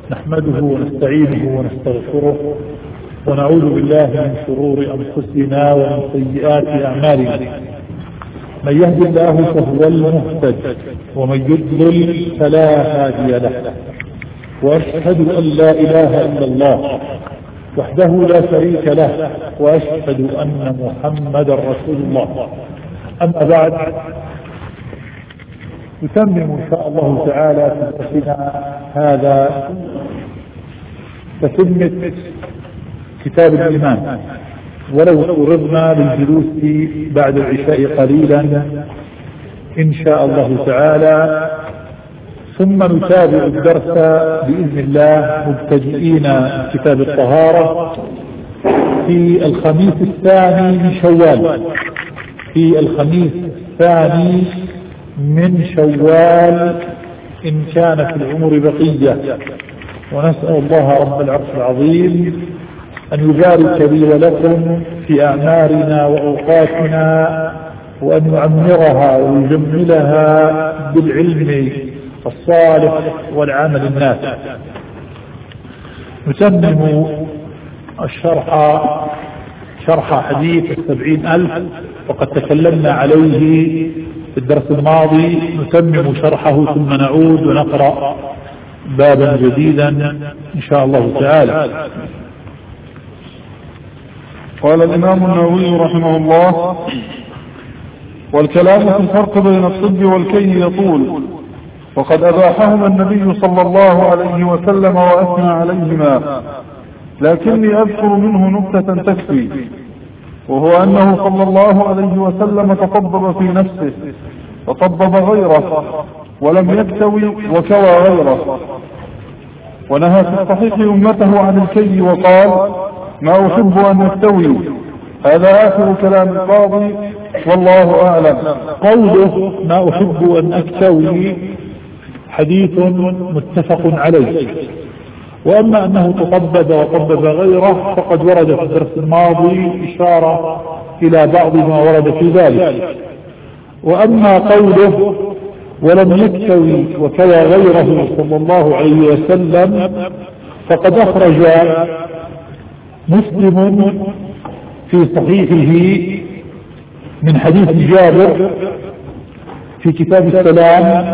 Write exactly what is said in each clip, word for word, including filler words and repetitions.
نحمده ونستعينه ونستغفره ونعوذ بالله من شرور أنفسنا ومن سيئات أعمالنا. من يهد الله فهو المهتد ومن يضلل فلا هادي له، وأشهد أن لا إله إلا الله وحده لا شريك له، وأشهد أن محمدا رسول الله. أما بعد، نتمم إن شاء الله تعالى في درسنا هذا تتمة كتاب الإيمان، ولو قربنا للجلوس بعد العشاء قليلا إن شاء الله تعالى، ثم نتابع الدرس بإذن الله مبتدئين كتاب الطهارة في الخميس الثاني من شوال في الخميس الثاني من شوال إن كان في العمر بقية. ونسأل الله رب العرش العظيم أن يبارك لي ولكم في أعمارنا وأوقاتنا، وأن يعمرها ويجملها بالعلم الصالح والعمل النافع. نتمم الشرح شرح حديث السبعين ألف، وقد تكلمنا عليه في الدرس الماضي. نتمم شرحه ثم نعود ونقرأ بابا جديدا إن شاء الله تعالى. قال الإمام النووي رحمه الله: والكلام في الفرق بين الطب والكي يطول، وقد أباحهما النبي صلى الله عليه وسلم وأثنى عليهما، لكني أذكر منه نكتة تكفي، وهو أنه صلى الله عليه وسلم تطبب في نفسه وطبب غيره ولم يكتوي وكوى غيره، ونهى في الصحيح أمته عن الكي وقال: ما أحب أن يكتوي. هذا آخر كلام القاضي والله أعلم. قوله ما أحب أن أكتوي حديث متفق عليه، وأما أنه تطبب وطبب غيره فقد ورد في الدرس الماضي إشارة إلى بعض ما ورد في ذلك. وأما قوله ولم يكتوي وكوى غيره صلى الله عليه وسلم فقد أخرج مسلم في صحيحه من حديث جابر في كتاب السلام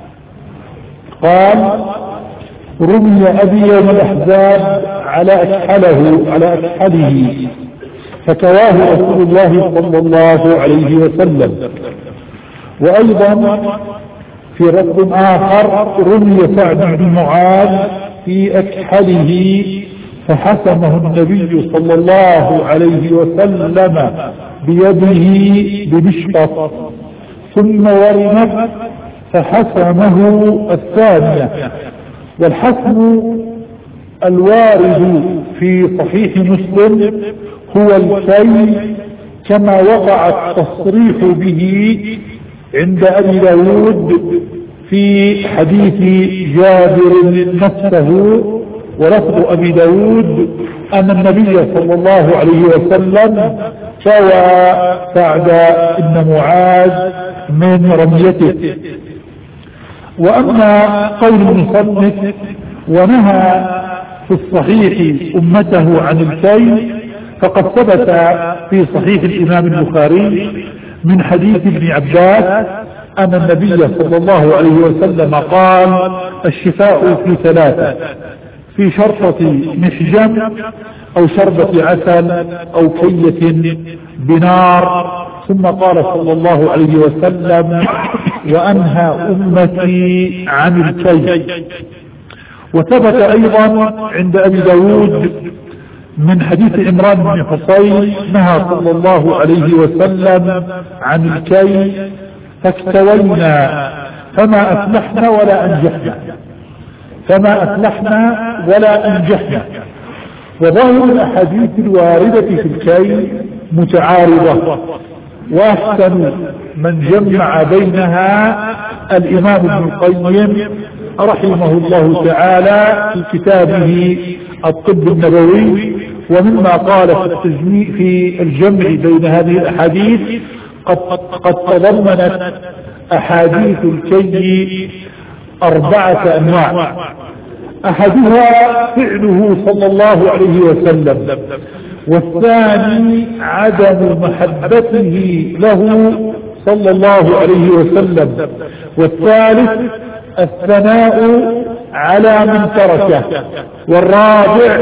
قال: رمي أبي يوم الأحزاب على أكحله على أكحله فكواه رسول الله صلى الله عليه وسلم. وأيضا في رد آخر: رمي سعد بن معاذ في أكحله فحسمه النبي صلى الله عليه وسلم بيده بمشقط، ثم ورمت فحسمه الثانية. والحسم الوارد في صحيح مسلم هو الكي، كما وقع التصريح به عند أبي داود في حديث جابر نفسه. ولفظ أبي داود أن النبي صلى الله عليه وسلم كوى سعد بن معاذ من رميته. وأما قول المصنف ونهى في الصحيح أمته عن الكي فقد ثبت في صحيح الإمام البخاري من حديث ابن عباس أن النبي صلى الله عليه وسلم قال: الشفاء في ثلاثة: في شرطة محجم أو شربة عسل أو كية بنار. ثم قال صلى الله عليه وسلم: وأنهى أمتي عن الكي. وثبت أيضا عند أبي داود من حديث عمران بن حصين نهى صلى الله عليه وسلم عن الكي فاكتوينا فما أفلحنا ولا أنجحنا فما أفلحنا ولا أنجحنا. وظاهر الأحاديث الواردة في الكي متعارضة، وأحسن من جمع بينها الإمام ابن القيم رحمه الله تعالى في كتابه الطب النبوي. ومما قال في, في الجمع بين هذه الأحاديث قد, قد تضمنت أحاديث الكي أربعة أنواع. أحدها فعله صلى الله عليه وسلم، والثاني عدم محبته له صلى الله عليه وسلم، والثالث الثناء على من تركه، والرابع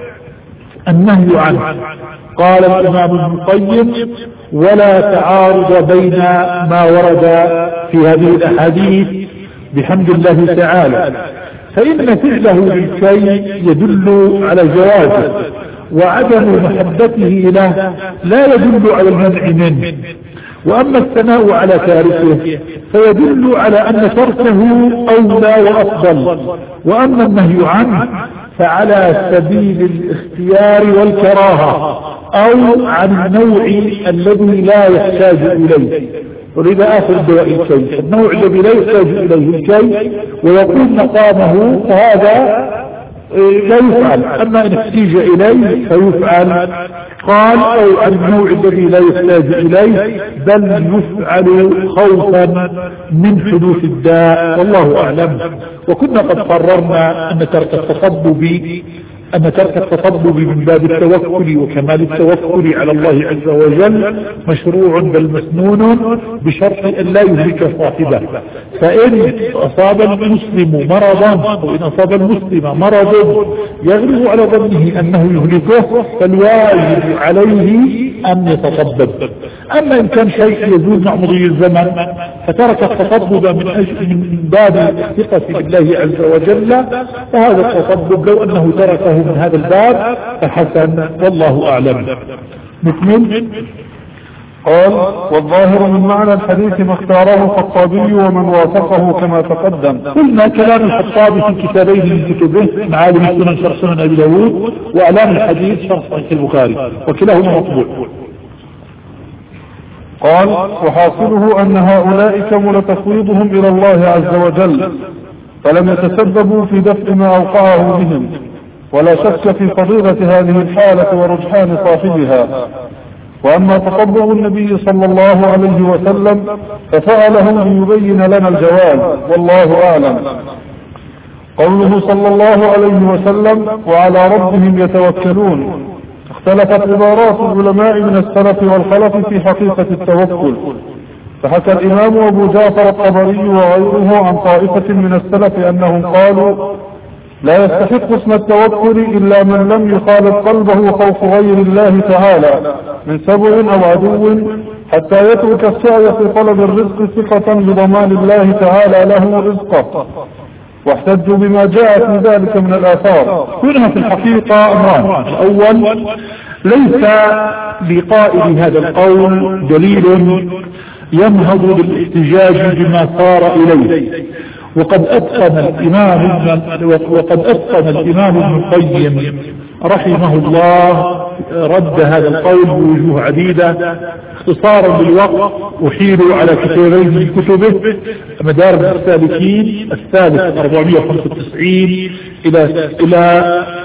النهي عنه. قال الإمام ابن القيم: ولا تعارض بين ما ورد في هذه الأحاديث بحمد الله تعالى، فإن فعله للكي يدل على جوازه، وعدم محبته له لا يدل على المنع منه. وأما الثناء على تاركه فيدل على أن تركه أولى وأفضل، وأما النهي عنه فعلى سبيل الاختيار والكراهة أو عن النوع الذي لا يحتاج إليه. ولذا آخر دواء الكي النوع الذي لا يحتاج إليه الكي ويقوم مقامه، فهذا لا يفعل. أما إن احتاج إليه فيفعل. قال: أو عن النوع الذي لا يحتاج إليه، بل يفعل خوفا من حدوث الداء، والله أعلم. وكنا قد قررنا أن ترك التطبب أن ترك التطبب من باب التوكل وكمال التوكل على الله عز وجل مشروع بل مسنون، بشرط أن لا يهلك صاحبه. فإن أصاب المسلم مرضا أو إن أصاب المسلم مرض يغلب على ظنه أنه يهلكه، فالواجب عليه أن يتطبب. أما إن كان شيء يزول مع مضي الزمن فترك التطبب من, من باب الثقة بالله عز وجل، فهذا التطبب لو أنه تركه من هذا الباب فحسن، والله أعلم. نكمل. قال: والظاهر من معنى الحديث ما اختاره الخطابي ومن وافقه كما تقدم. قلنا كلام الخطابي في كتابين من كتبه: معالم السنن شرح سنن أبي داود، وأعلام الحديث شرح صحيح البخاري، وكلاهما مطبوع. قال: وحاصله أن هؤلاء كمل تفويضهم إلى الله عز وجل، فلم يتسببوا في دفع ما أوقعه بهم، ولا شك في فضيلة هذه الحالة ورجحان صاحبها. وأما تطبع النبي صلى الله عليه وسلم ففعله ليبين لنا الجواز، والله أعلم. قوله صلى الله عليه وسلم: وعلى ربهم يتوكلون، اختلفت عبارات العلماء من السلف والخلف في حقيقة التوكل. فحكى الإمام أبو جعفر الطبري وغيره عن طائفة من السلف أنهم قالوا: لا يستحق اسم التوكل إلا من لم يخالط قلبه خوف غير الله تعالى من سبع أو عدو، حتى يترك السعي في طلب الرزق ثقة بضمان الله تعالى له رزقه. واحتجوا بما جاء في ذلك من الآثار. هنا في الحقيقة أمران: الأول، ليس لقائل هذا القول دليل ينهض بالاحتجاج بما صار إليه، وقد أتقن الإمام وقد أتقن الإمام ابن القيم رحمه الله رد هذا القول بوجوه عديدة. اختصارا للوقت أحيل على كتابين من كتبه: مدارج السالكين الثالث أربعمائة وخمسة وتسعين إلى إلى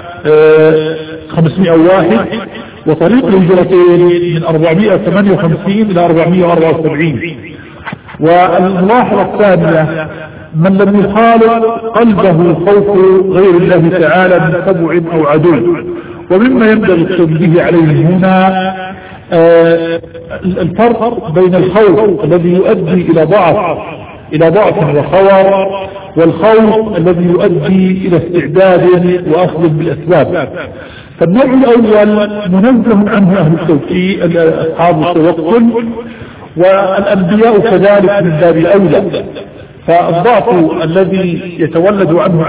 خمسمائة وواحد، وطريق الهجرتين من أربعمائة وثمانية وخمسين إلى أربعمائة وأربعة وسبعين. والملاحظة الثانية: من لم يخالط قلبه خوف غير الله تعالى من سبع أو عدو. ومما ينبغي التنبيه عليه هنا آه الفرق بين الخوف الذي يؤدي إلى ضعف إلى ضعف وخور، والخوف الذي يؤدي إلى استعداد وأخذ بالأسباب. فالنوع الأول منزه عنه أهل التوكيل أصحاب التوكل، والأنبياء كذلك من باب أولى. فالضعف الذي يتولد عنه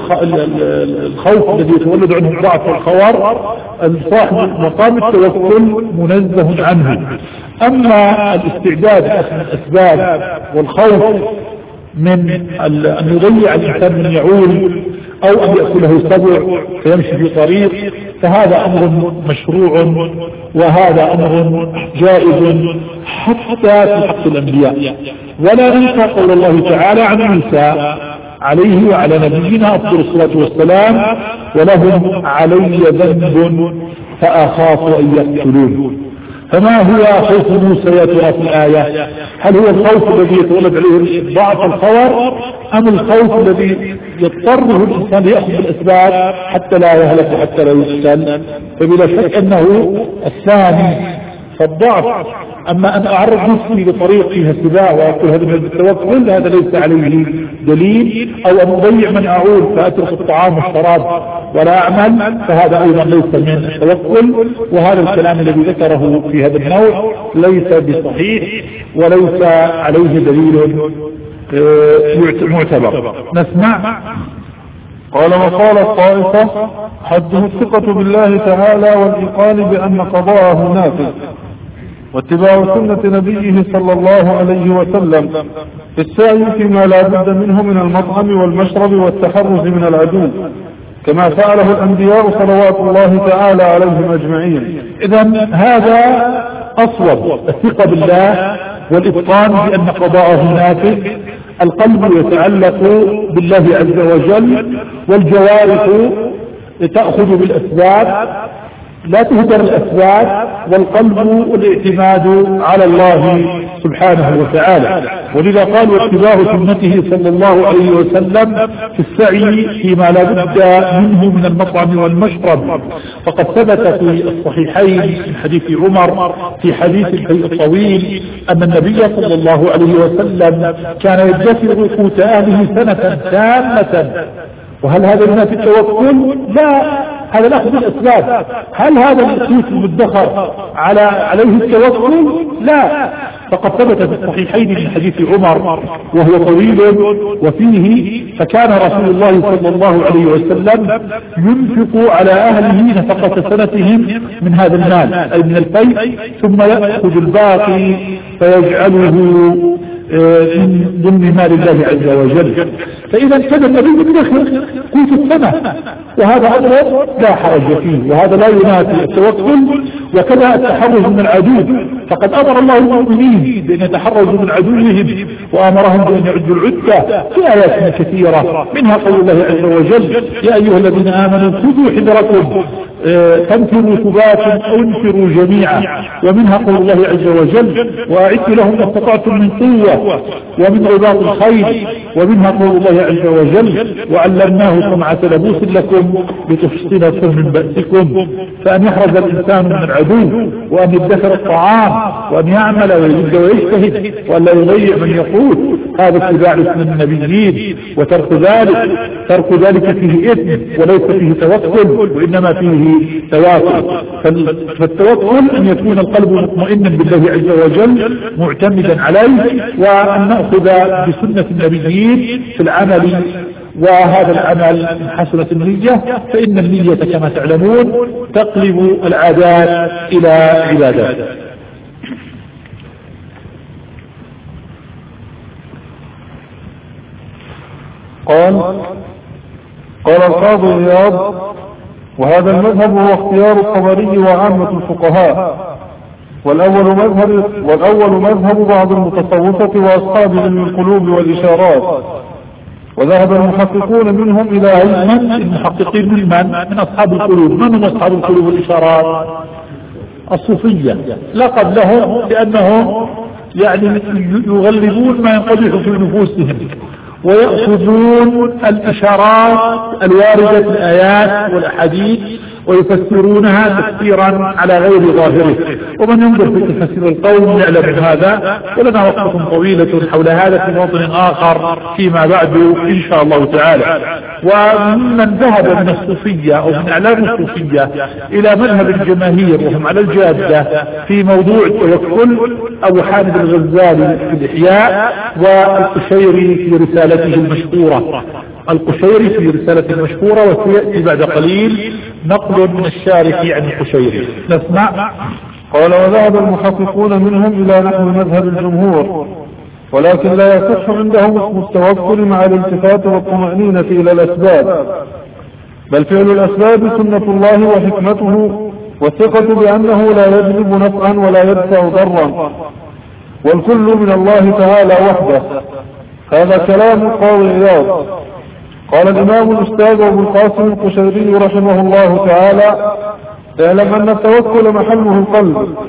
الخوف الذي يتولد عنه الضعف والخوار صاحب مقام التوكل منزه عنه. أما الاستعداد أخذ الأسباب والخوف من أن يضيع الإنسان من يعول أو أن يأكله سبع فيمشي في طريق، فهذا أمر مشروع وهذا أمر جائز حتى في حق الأنبياء. ولا ننسى قول الله تعالى عن موسى عليه وعلى نبينا أفضل الصلاة والسلام: ولهم علي ذنب فأخاف أن يقتلون. فما هو خوف موسى يا ترى في الآية؟ هل هو الخوف الذي يتولد عليه ضعف الخور، أم الخوف الذي يضطره الإنسان يأخذ بالأسباب حتى لا يهلك حتى لا يقتل؟ فبلا شك أنه الثاني، فالضعف. أما أن أعرض نفسي لطريق فيها سباع وأقول هذا من التوكل، هذا ليس عليه دليل. أو أن أضيع من أعول فأترك الطعام والشراب ولا أعمل، فهذا أيضا ليس من التوكل. وهذا الكلام الذي ذكره في هذا النوع ليس بصحيح وليس عليه دليل معتبر. نسمع. قال وقال الطائفة حده الثقة بالله تعالى والإيقان بأن قضاءه نافذ، واتباع سنة نبيه صلى الله عليه وسلم في السعي فيما لا بد منه من المطعم والمشرب والتحرز من العدو، كما فعله الأنبياء صلوات الله تعالى عليهم أجمعين. إذن هذا أصوب، الثقة بالله والإتقان بأن قضاءه نافذ. القلب يتعلق بالله عز وجل، والجوارح تأخذ بالأسباب لا تهدر الأسباب، والقلب الاعتماد على الله سبحانه وتعالى. ولذا قال واتباع سنته صلى الله عليه وسلم في السعي فيما لا بد منه من المطعم والمشرب. فقد ثبت في الصحيحين من حديث عمر في حديث الحي الطويل أن النبي صلى الله عليه وسلم كان يدخر قوت أهله سنة تامة. وهل هذا من في التوكل؟ لا، هذا الأخذ بالأسباب. هل هذا القوت المدخر على عليه التوكل؟ لا. فقد ثبت في الصحيحين من حديث عمر وهو طويل وفيه فكان رسول الله صلى الله عليه وسلم ينفق على أهله نفقة سنتهم من هذا المال أي من الفيء، ثم يأخذ الباقي فيجعله من ضمن مال الله عز وجل. فإذا كان النبي يدخر قوت السنة، وهذا أمر لا حرج فيه، وهذا لا ينافي التوكل. وكذا التحرز من العدو، فقد أمر الله المؤمنين بأن يتحرزوا من عدوهم، وأمرهم بأن يعدوا العدة في آيات كثيرة، منها قول الله عز وجل يا أيها الذين آمنوا خذوا حذركم تنفروا ثبات أو انفروا جميعا. ومنها قول الله عز وجل وأعدوا لهم ما استطعتم من قوة ومن رباط الخيل. ومنها قول الله عز وجل وعلمناه صنعة لبوس لكم لتحصنكم من بأسكم. فأن يحرز الإنسان من العدو، وأن يدخر الطعام، وأن يعمل ويجد ويجتهد، وأن لا يضيع من يقول، هذا اتباع سنة النبيين. وترك ذلك ترك ذلك فيه إثم وليس فيه توكل، وإنما فيه تواكل. فالتوكل أن يكون القلب مطمئنا بالله عز وجل معتمدا عليه، وأن نأخذ بسنة النبيين في العمل. وهذا العمل من حسنة النية، فإن النية كما تعلمون تقلب العادات إلى عبادات. قال قال القاضي عياض وهذا المذهب هو اختيار الطبري وعامة الفقهاء، والأول مذهب, والأول مذهب بعض المتصوفة وأصحاب علم القلوب والإشارات. وذهب المحققون منهم إلى علم المحققين من من؟ من أصحاب القلوب. من هم أصحاب القلوب والإشارات؟ الصوفية. لقد لهم لأنهم يعني يغلبون ما ينقدح في نفوسهم، ويأخذون الإشارات الواردة في الآيات والأحاديث ويفسرونها تفسيرا على غير ظاهره. ومن ينظر في تفسير القوم يعلم هذا، ولنا وقفة طويلة حول هذا في موطن آخر فيما بعد إن شاء الله تعالى. ومن ذهب من الصوفية أو من أعلام الصوفية إلى مذهب الجماهير وهم على الجادة في موضوع التوكل أبو حامد الغزالي في الإحياء، والقشيري في رسالته المشهورة القشيري في رسالة المشهورة وسيأتي بعد قليل نقل من الشارح عن القشيري. نسمع. قال وذهب المحققون منهم إلى نحو مذهب الجمهور، ولكن لا يصح عندهم اسم التوكل مع الالتفات والطمأنينة إلى الأسباب، بل فعل الأسباب سنة الله وحكمته، والثقة بأنه لا يجلب نفعا ولا يدفع ضرا، والكل من الله تعالى وحده. هذا كلام القاضي عياض. قال الإمام الأستاذ أبو القاسم القشيري رحمه الله تعالى اعلم أن التوكل محله القلب،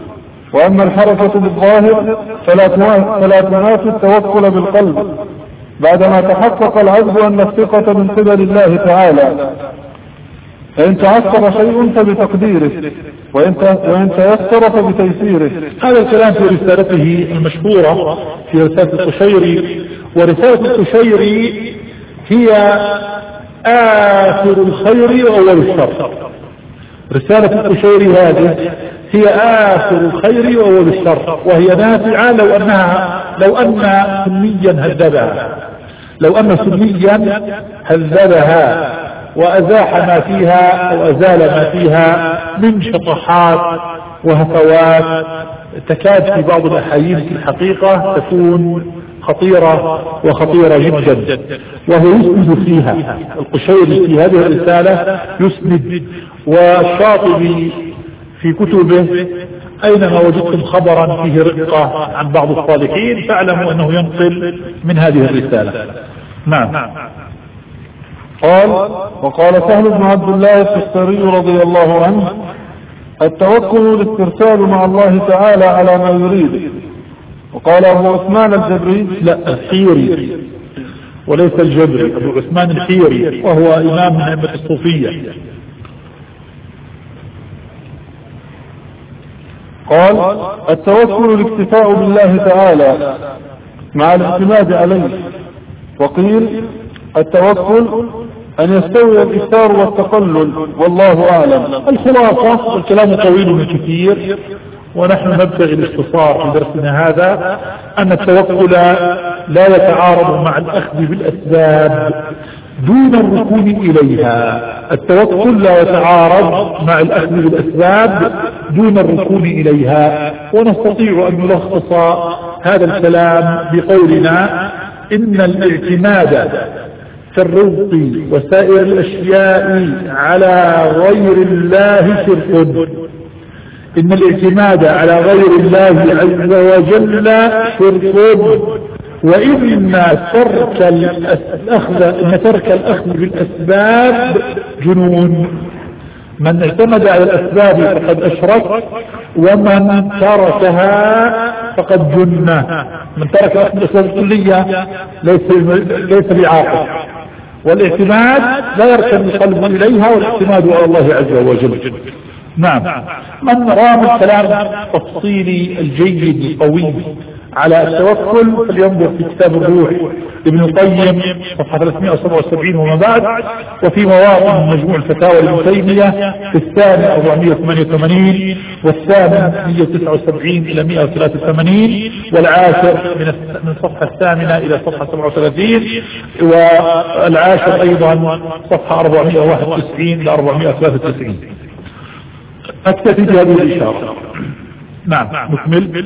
وأما الحركة بالظاهر فلا تنافي التوكل بالقلب بعدما تحقق العبد أن الثقة من قبل الله تعالى، فإن تعثر شيء فبتقديره وإن تيسر فبتيسيره. هذا الكلام في رسالته المشهورة في رسالة القشيري، ورسالة القشيري هي آخر الخير وأول الشر. رسالة القشيري هذه هي آخر الخير وأول الشر، وهي نافعة لو أنها لو أن سنيا هذبها لو أن سنيا هذبها وأزاح ما فيها أو أزال ما فيها من شطحات وهفوات تكاد في بعض الأحايين في الحقيقة تكون خطيرة وخطيرة جدا، وهو يسند فيها. القشيري في هذه الرسالة يسند، والشاطبي في كتبه أينما وجدتم خبرا فيه رقة عن بعض الصالحين فاعلموا أنه ينقل من هذه الرسالة. نعم. قال: وقال سهل بن عبد الله التستري رضي الله عنه: التوكل الاسترسال مع الله تعالى على ما يريد. وقال أبو عثمان الجبري: لا، الحيري وليس الجبري، أبو عثمان الحيري، وهو إمام من أئمة الصوفية. قال: التوكل الاكتفاء بالله تعالى مع الاعتماد عليه. وقيل: التوكل أن يستوي الإكثار والتقلل، والله أعلم. الخلاصة، والكلام طويل وكثير ونحن نبتغي الاختصار في درسنا هذا، أن التوكل لا يتعارض مع الأخذ بالأسباب دون الركون إليها. التوكل لا يتعارض مع الأخذ بالأسباب دون الركون إليها. ونستطيع أن نلخص هذا الكلام بقولنا: إن الاعتماد في الرزق وسائر الأشياء على غير الله شرك. إن الاعتماد على غير الله عز وجل شرك، وإن ترك الأخذ إن ترك الأخذ بالأسباب جنون. من اعتمد على الأسباب فقد أشرك، ومن تركها فقد جن. من ترك أخذ الأسباب الكلية ليس ليس بعاقل، والاعتماد لا يركن القلب إليها، والاعتماد على الله عز وجل. نعم. من رام الكلام التفصيلي الجيد القوي على التوكل فلينظر في كتاب الروح ابن القيم صفحة ثلاثمائة وسبعة وسبعين وما بعد، وفي مواطن مجموع الفتاوى لابن تيمية في الثاني أربعمائة وثمانية وثمانين والثامن مئة وتسعة وسبعين إلى مئة وثلاثة وثمانين والعاشر من من الصفحة الثامنة إلى الصفحة سبعة وثلاثين، والعاشر أيضا صفحة أربعمائة وواحد وتسعين إلى أربعمائة وثلاثة وتسعين. أكتفي بهذه الإشارة. نعم، نكمل.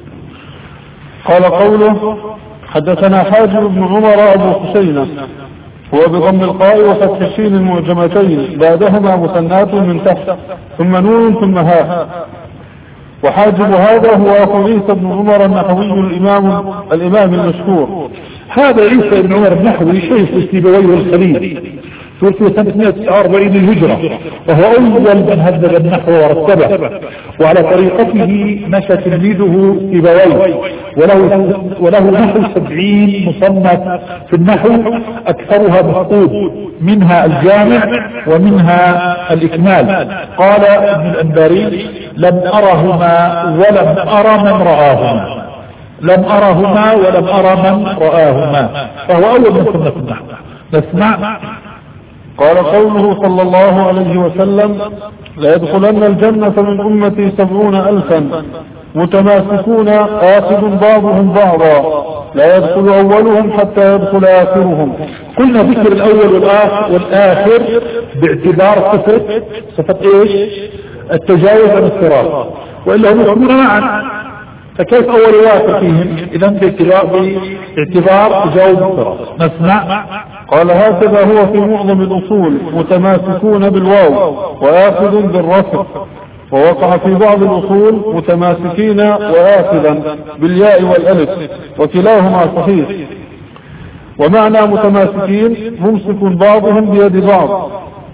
قال قوله: حدثنا حاجب بن عمر أبو حسين، هو بضم القاء وفتح الشين المعجمتين بعدهما مثنات من تحت ثم نون ثم هاء. وحاجب هذا هو أخو عيسى بن عمر النحوي الإمام الإمام المشهور. هذا عيسى بن عمر النحوي شيخ سيبويه الخليل، توفي سنة مئة وتسعة وأربعين للهجرة، وهو أول من هذب النحو ورتبه، وعلى طريقته مشى تلميذه سيبويه، وله وله نحو سبعين مصنف في النحو، أكثرها مفقود، منها الجامع ومنها الإكمال. قال ابن الأنباري: لم أرهما ولم أرى من رآهما. لم أرهما ولم أرى من رآهما، فهو أول من صنف النحو. نسمع. قال قوله صلى الله عليه وسلم: لا يدخلن الجنة من أمتي سبعون ألفا متماسكون آخذ بعضهم بعضا لا يدخل أولهم حتى يدخل آخرهم. قلنا ذكر الأول والآخر, والآخر باعتبار صفة صفة إيش؟ التجاوز عن الصراط، وإلا هم يكونون معا، فكيف أول واحد فيهم؟ إذا باعتبار تجاوز الصراط. نسمع. قال: هكذا هو في معظم الأصول متماسكون بالواو وآخذ بالرفع، ووقع في بعض الأصول متماسكين وآخذا بالياء والألف، وكلاهما صحيح. ومعنى متماسكين ممسك بعضهم بيد بعض،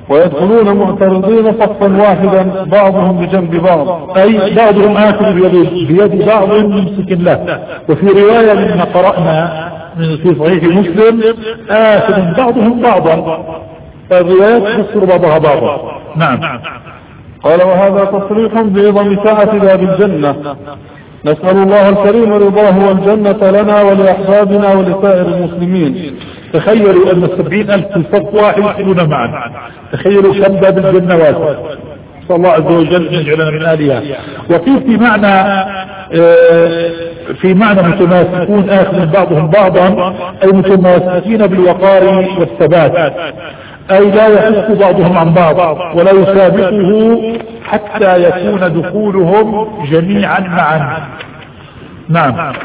ويدخلون معترضين صفا واحدا بعضهم بجنب بعض، أي بعضهم آخذ بيد, بيد بعض ممسك له. وفي رواية مما قرأنا في صحيح مسلم آخذ بعضهم بعضا، فالروايات تفسر بعضها بعضا. نعم. قال وهذا تصريح بعظم سعة باب الجنة، نسأل الله الكريم رضاه والجنة لنا ولأحبابنا ولسائر المسلمين. تخيلوا أن السبعين ألف في صف واحد يدخلون معا، تخيلوا كم باب الجنة واسع. صلى الله عز وجل أن يجعلنا من آلها. وقيل في معنى في معنى متماسكون آخذ بعضهم بعضا، أي متماسكين بالوقار والثبات، أي لا يحس بعضهم عن بعض ولا يسابقه حتى يكون دخولهم جميعا معا. نعم.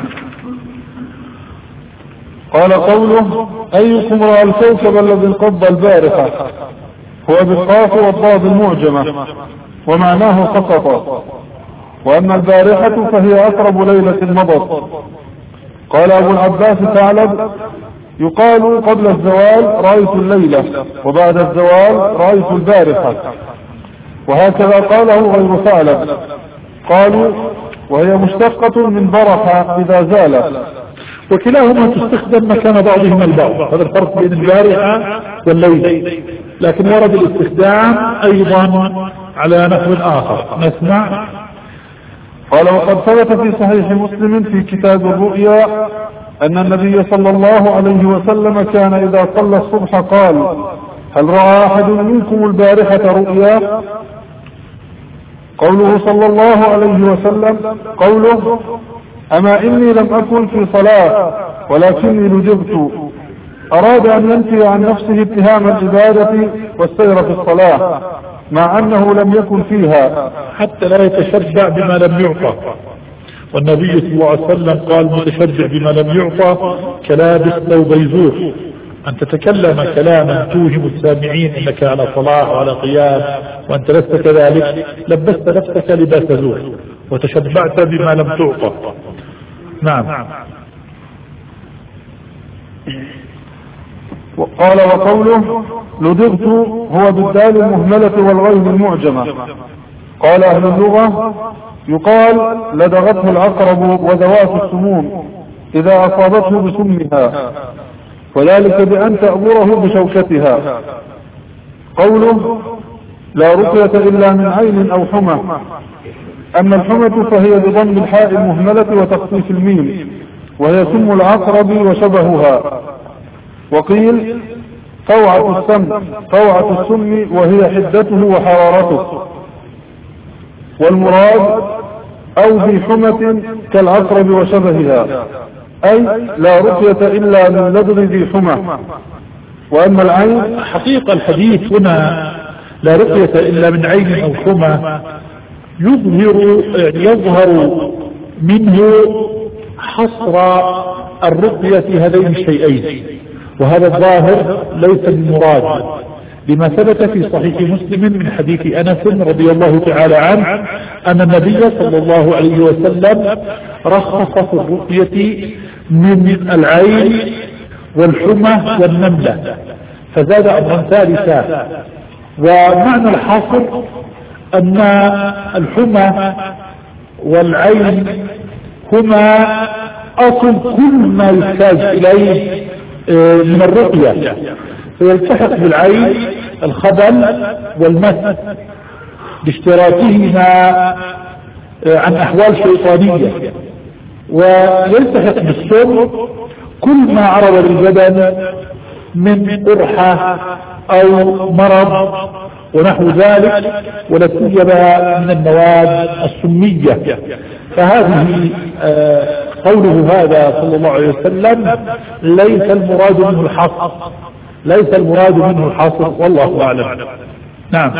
قال قوله أيكم رأى الكوكب الذي انقض البارحة، هو بالقاف والضاد المعجمة ومعناه سقط، وأما البارحة فهي أقرب ليلة مضت. قال أبو العباس ثعلب يقال قبل الزوال رأيت الليلة، وبعد الزوال رأيت البارحة، وهكذا قاله غير ثعلب. قالوا وهي مشتقة من برح إذا زالت، وكلاهما تستخدم مكان بعضهما البعض. هذا الفرق بين البارحة والليل، لكن ورد الاستخدام أيضا على نحو آخر. نسمع. قال وقد ثبت في صحيح مسلم في كتاب الرؤيا أن النبي صلى الله عليه وسلم كان إذا صلى الصبح قال هل رأى أحد منكم البارحة رؤيا؟ قوله صلى الله عليه وسلم قوله أما إني لم أكن في صلاة ولكني لجبت، أراد أن ينفي عن نفسه اتهام العبادة والسير في الصلاة مع أنه لم يكن فيها، حتى لا يتشبع بما لم يعطى. والنبي صلى الله عليه وسلم قال متشبع بما لم يعطى كلابس ثوب يزور. أن تتكلم كلاما توهم السامعين أنك على صلاة وعلى قيام وأنت لست كذلك، لبست نفسك لباس زور وتشبعت بما لم تعطى. نعم. قال وقوله لدغت هو بالدال المهملة والغين المعجمة. قال أهل اللغة يقال لدغته العقرب وذوات السموم إذا أصابته بسمها، وذلك بأن تأمره بشوكتها. قوله لا رقية إلا من عين أو حمى. أما الحمى فهي بضم الحاء المهملة وتخفيف الميم، وهي سم العقرب وشبهها. وقيل طوعة السم طوعة السم وهي حدته وحرارته، والمراد أو ذي حمى كالعقرب وشبهها، أي لا رقية إلا من لدغ ذي حمى. وأما العين حقيقة الحديث هنا لا رقية إلا من عين أو حمى يظهر يظهر منه حصر الرقية في هذين الشيئين، وهذا الظاهر ليس المراد لما ثبت في صحيح مسلم من حديث أنس رضي الله تعالى عنه أن النبي صلى الله عليه وسلم رخص في الرقية من العين والحمى والنملة، فزاد أمرا ثالثا. ومعنى الحصر أن الحمى والعين هما أصل كل ما يحتاج إليه من الرقية، فيلتحق بالعين الخبل والمس باشتراكهما عن أحوال شيطانية، ويلتحق بالسم كل ما عرض للبدن من قرحة أو مرض ونحو ذلك، ولا سيما من المواد السمية. فهذه آه قوله هذا صلى الله عليه وسلم ليس المراد منه الحصر، ليس المراد منه الحصر، والله أعلم. نعم.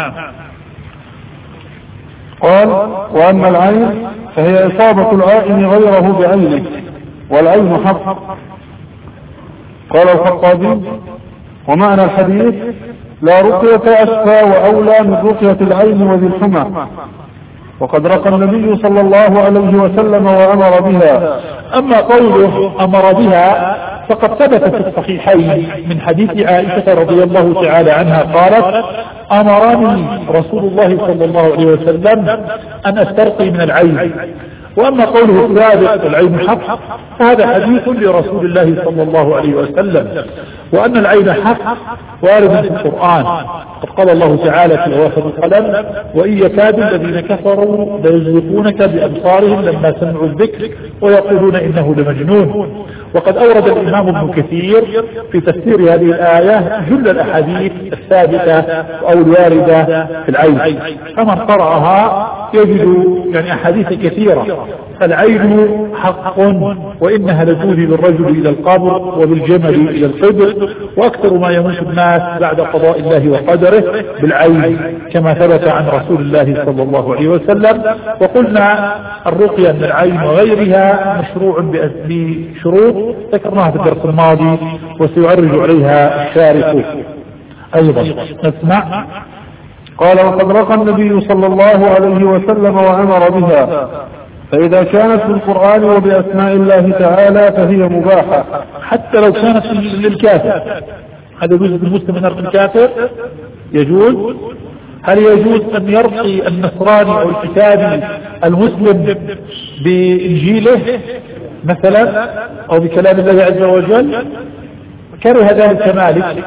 قال وأما العين فهي إصابة العائن غيره بعينه، والعين حق. قال الخطابي ومعنى الحديث لا رقية أشفى وأولى من رقية العين وذي الحمى، وقد رقى النبي صلى الله عليه وسلم وأمر بها. أما قوله أمر بها فقد ثبت في الصحيحين من حديث عائشة رضي الله تعالى عنها قالت أمرني رسول الله صلى الله عليه وسلم أن أسترقي من العين. وأما قوله ثابت العين حق هذا حديث لرسول الله صلى الله عليه وسلم. وأن العين حق وارد في القرآن، قد قال الله تعالى في أواخر القلم وإن يكاد الذين كفروا ليزلقونك بأبصارهم لما سمعوا الذكر ويقولون إنه لمجنون. وقد أورد الإمام ابن كثير في تفسير هذه الآية جل الأحاديث الثابتة أو الواردة في العين، فمن قرأها يجد يعني أحاديث كثيرة. العين حق وإنها لتوذي بالرجل إلى القبر وبالجمل إلى القبر، وأكثر ما يموت الناس بعد قضاء الله وقدره بالعين كما ثبت عن رسول الله صلى الله عليه وسلم. وقلنا الرقية من العين وغيرها مشروع بشروط ذكرناها في الدرس الماضي وسيعرج عليها الشارح أيضا. نسمع. قال وقد رقى النبي صلى الله عليه وسلم وأمر بها، فإذا كانت في القرآن وبأسماء الله تعالى فهي مباحة حتى لو كانت للكافر. هذا يجوز بالمسلم من يرقي الكافر؟ يجوز. هل يجوز أن يرقي النصراني أو الكتابي المسلم بإنجيله مثلا أو بكلام الله عز وجل؟ كره ذلك مالك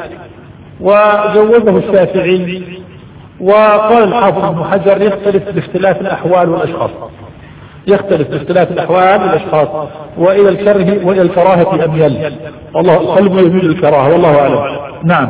وجوزه الشافعي. وقال الحافظ ابن حجر يختلف باختلاف الأحوال والأشخاص، يختلف باختلاف الأحوال والأشخاص وإلى الكره وإلى الكراهة أميل، والله قلبه يميل الكراهة والله أعلم. نعم.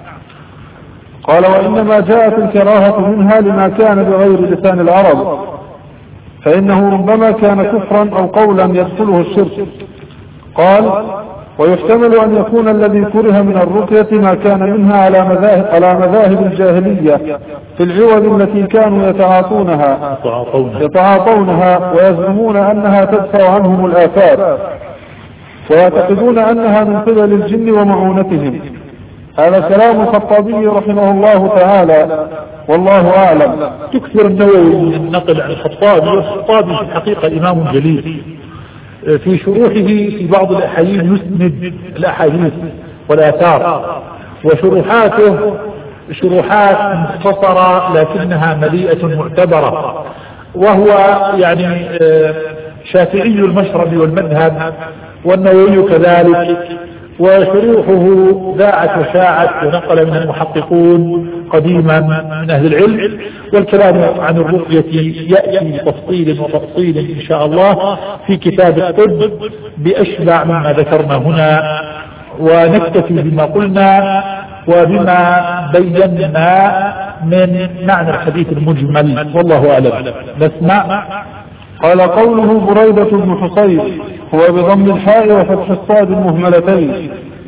قال وإنما جاءت الكراهة منها لما كان بغير لسان العرب، فإنه ربما كان كفرا أو قولا يدخله الشرك. قال ويحتمل أن يكون الذي كره من الرقية ما كان منها على مذاهب, على مذاهب الجاهلية في العوض التي كانوا يتعاطونها يتعاطونها ويزعمون أنها تدفع عنهم الآفات ويعتقدون أنها من قبل الجن ومعونتهم. هذا كلام الخطابي رحمه الله تعالى والله أعلم. تكثر النووي من النقل عن الخطابي، والخطابي في الحقيقة إمام جليل في شروحه في بعض الأحاديث يسند الأحاديث والآثار، وشروحاته شروحات مختصرة لكنها مليئة معتبرة. وهو يعني شافعي المشرب والمذهب والنووي كذلك، وشروحه ذاعت وشاعت ونقل من المحققون قديما من أهل العلم. والكلام عن الرقية يأتي بتفصيل وتفصيل إن شاء الله في كتاب الطب بأشبع مما ذكرنا هنا، ونكتفي بما قلنا وبما بينا من معنى الحديث المجمل والله أعلم. نسمع. قال قوله بريدة بن حصيب هو بضم الحاء وفتح الصاد المهملتين.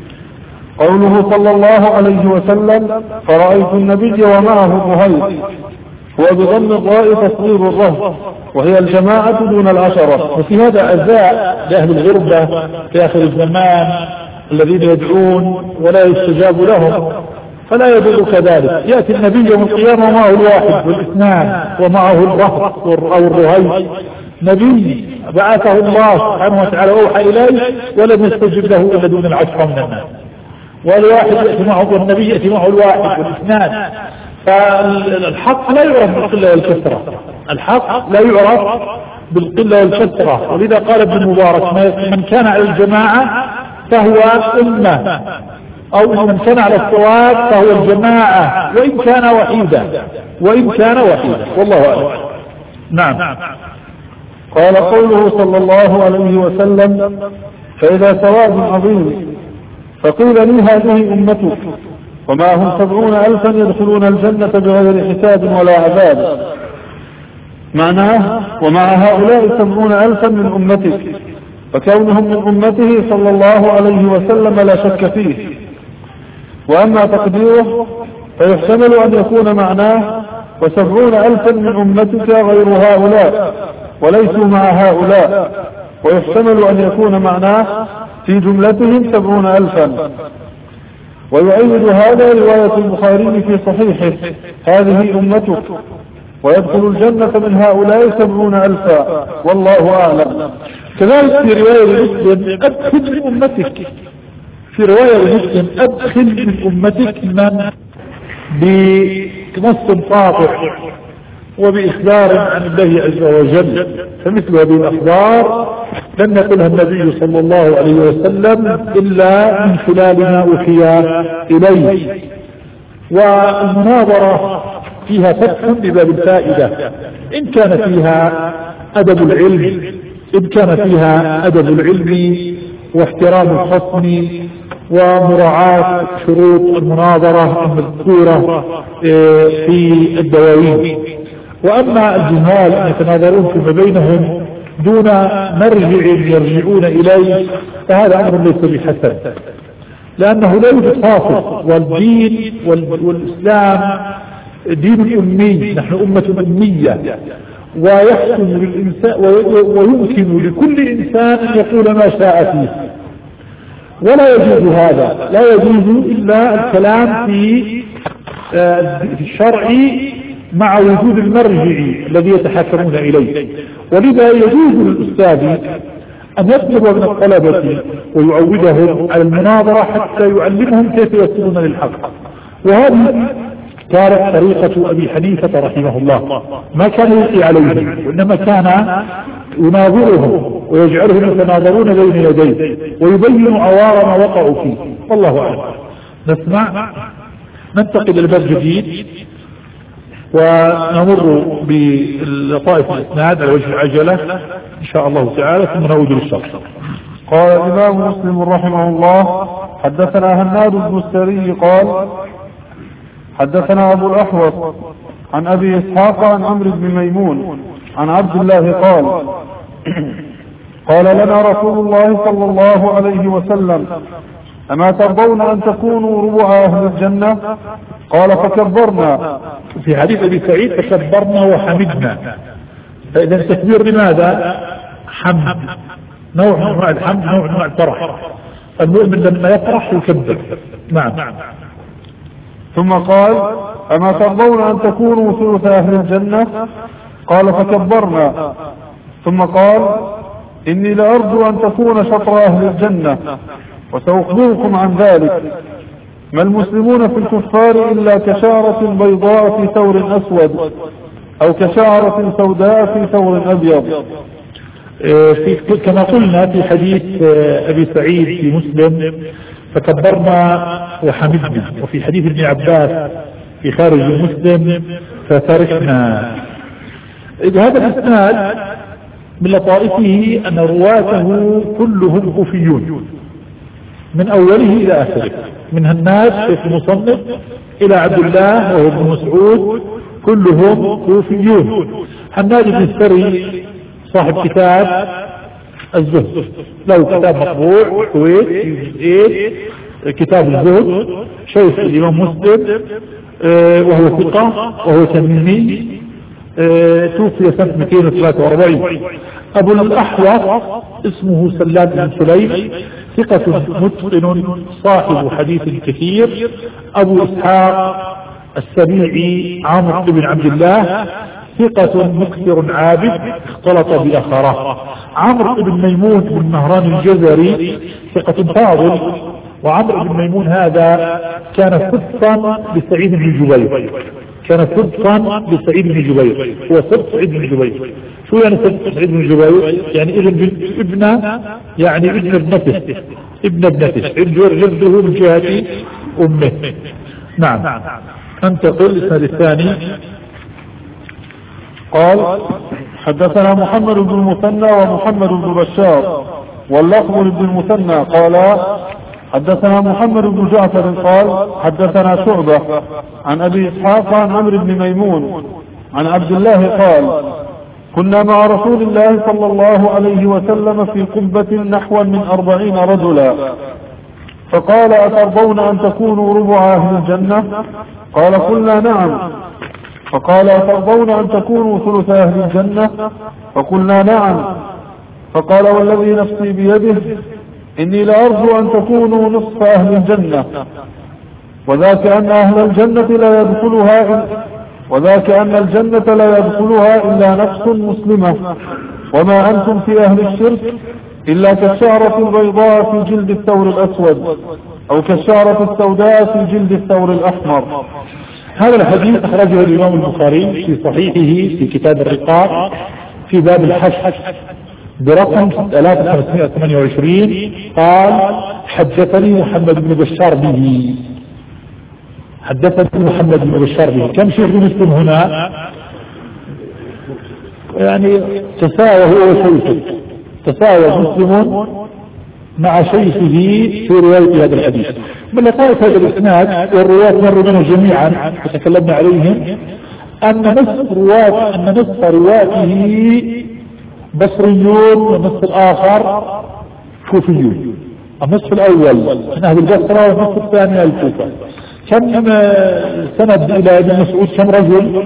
قوله صلى الله عليه وسلم فرأيت النبي ومعه الرهيب هو بضم الراء تصغير الرهب وهي الجماعة دون العشرة. وفي هذا أزاء لأهل الغربة في آخر الزمان الذين يدعون ولا يستجاب لهم، فلا يدل كذلك. يأتي النبي يوم القيامة ومعه الواحد والاثنان ومعه الرهب أو الرهيب، نبي بعثه الله سبحانه وتعالى وأوحى إليه ولم يستجب له إلا دون العشرة من الناس. والواحد يأتي معه والنبي يأتي معه الواحد والاثنان. فالحق لا يعرف بالقلة والكثرة، الحق لا يعرف بالقلة والكثرة. ولذا قال ابن مبارك من كان على الجماعة فهو أمة، أو من كان على الصواب فهو الجماعة وإن كان وحيدا وإن كان وحيدا والله أعلم. نعم. قال قوله صلى الله عليه وسلم فإذا سواد عظيم فقيل لي هذه أمتك وما هم سبعون ألفا يدخلون الجنة بغير حساب ولا عذاب. معناه ومع هؤلاء سبعون ألفا من أمتك، فكونهم من أمته صلى الله عليه وسلم لا شك فيه. وأما تقديره فيحتمل أن يكون معناه وسبعون ألفا من أمتك غير هؤلاء وليسوا مع هؤلاء، ويحتمل أن يكون معناه في جملتهم سبعون ألفا. ويؤيد هذا رواية البخاري في صحيحه هذه أمتك ويدخل الجنة من هؤلاء سبعون ألفا والله أعلم. كذلك في رواية مسلم أدخل من أمتك في رواية لمسلم أدخل من أمتك من بنص قاطع وبإخبار عن الله عز وجل، فمثل هذه الأخبار لم يقلها النبي صلى الله عليه وسلم إلا من خلال ما أوحي إليه. والمناظرة فيها فتح بباب الفائدة، إن كان فيها أدب العلم إن كان فيها أدب العلم واحترام الخصم ومراعاة شروط المناظرة المذكورة في الدواوين. وأما الجهال أن يتناظرون فيما بينهم دون مرجع يرجعون إليه فهذا أمر ليس بحسن، لأنه لا يوجد فاصل، والدين والإسلام دين أمي، نحن أمة أمية، ويحسن للإنسان ويمكن لكل إنسان أن يقول ما شاء فيه، ولا يجوز هذا، لا يجوز إلا الكلام في الشرع مع وجود المرجع الذي يتحكمون إليه. ولذا يجوز للأستاذ أن يطلب من الطلبة ويعودهم على المناظرة حتى يعلمهم كيف يصلون للحق. وهذه كانت طريقة أبي حنيفة رحمه الله، ما كان يلقي عليهم، وإنما كان يناظرهم ويجعلهم يتناظرون بين يديه ويبين عوار ما وقعوا فيه. والله أعلم. نسمع ننتقل إلى الباب الجديد ونمر بلطائف الإسناد على وجه العجلة إن شاء الله تعالى، ثم نعود للشرح. قال الإمام مسلم رحمه الله: حدثنا هناد بن السري قال حدثنا أبو الأحوص عن أبي إسحاق عن عمرو بن ميمون عن عبد الله قال: قال لنا رسول الله صلى الله عليه وسلم: أما ترضون أن تكونوا ربع أهل الجنة؟ قال فكبرنا. في حديث أبي سعيد فكبرنا وحمدنا. فإذا التكبير لماذا؟ حمد، نوع من أنواع الحمد، نوع من أنواع الفرح. المؤمن لما يفرح يكبر. نعم. ثم قال: أما ترضون أن تكونوا ثلث أهل الجنة؟ قال فكبرنا. ثم قال: إني لأرجو أن تكون شطر أهل الجنة، وسأخبركم عن ذلك. ما المسلمون في الكفار إلا كشعرة بيضاء في ثور أسود، أو كشعرة سوداء في ثور أبيض. في كما قلنا في حديث أبي سعيد في مسلم فكبرنا وحمدنا، وفي حديث ابن عباس في خارج مسلم ففرحنا. هذا الإسناد من لطائفه أن رواته كلهم كوفيون من أوله إلى آخره، من هناد شيخ المصنف إلى عبد الله وهو ابن مسعود كلهم كوفيون. هناد بن السري صاحب كتاب الزهد، له كتاب مطبوع الكويت في جزئين، كتاب الزهد، شيخ الإمام مسلم، وهو ثقة وهو تميمي، توفي سنة مئتين وثلاثة وأربعين. أبو الأحوص اسمه سلام بن سليم، ثقة متقن صاحب حديث كثير. أبو إسحاق السبيعي عمرو بن عبد الله ثقة مكثر عابد اختلط بأخره. عمرو بن ميمون بن مهران الجزري ثقة فاضل، وعمرو بن ميمون هذا كان صدقا لسعيد بن جبير، كان صدقا لسعيد بن جبير، هو صدق سعيد بن جبير. شو يعني صدق سعيد بن جبير؟ يعني ابن ابن يعني ابن ابنته، ابن ابنته، سعيد بن جبير جده من جهة أمه. نعم. انتقل للسند الثاني. قال حدثنا محمد بن المثنى ومحمد بن بشار واللفظ بن المثنى قال حدثنا محمد بن جعفر قال حدثنا شعبة عن أبي إسحاق عن عمرو بن ميمون عن عبد الله قال: كنا مع رسول الله صلى الله عليه وسلم في قبة نحو من أربعين رجلا، فقال: أترضون أن تكونوا ربع أهل الجنة؟ قال: قلنا نعم. فقال: أترضون أن تكونوا ثلث أهل الجنة؟ فقلنا نعم. فقال: والذي نفسي بيده إني لأرجو أن تكونوا نصف أهل الجنة، وذاك أن أهل الجنة لا يدخلها وذاك أن الجنة لا يدخلها إلا نفس مسلمة، وما أنتم في أهل الشرك إلا كالشعرة البيضاء في جلد الثور الأسود أو كالشعرة السوداء في جلد الثور الأحمر. هذا الحديث أخرجه الإمام البخاري في صحيحه في كتاب الرقاق في باب الحج برقم ثلاثة آلاف وخمسمائة وثمانية وعشرين. قال حدثني محمد بن بشار به، حدثني محمد بن بشار به. كم شيخ مسلم هنا؟ يعني تساوى هو وشيخه، تساوى مسلم مع شيخه في رواية هذا الحديث. من لطائف هذا الإسناد والرواة مروا منه جميعا وتكلمنا عليهم أن نصف رواة أن نصف رواته بصريون والنصف الآخر كوفيون. النصف الأول من أهل البصرة والنصف الثاني الكوفة. كم سند إلى ابن مسعود؟ كم رجل؟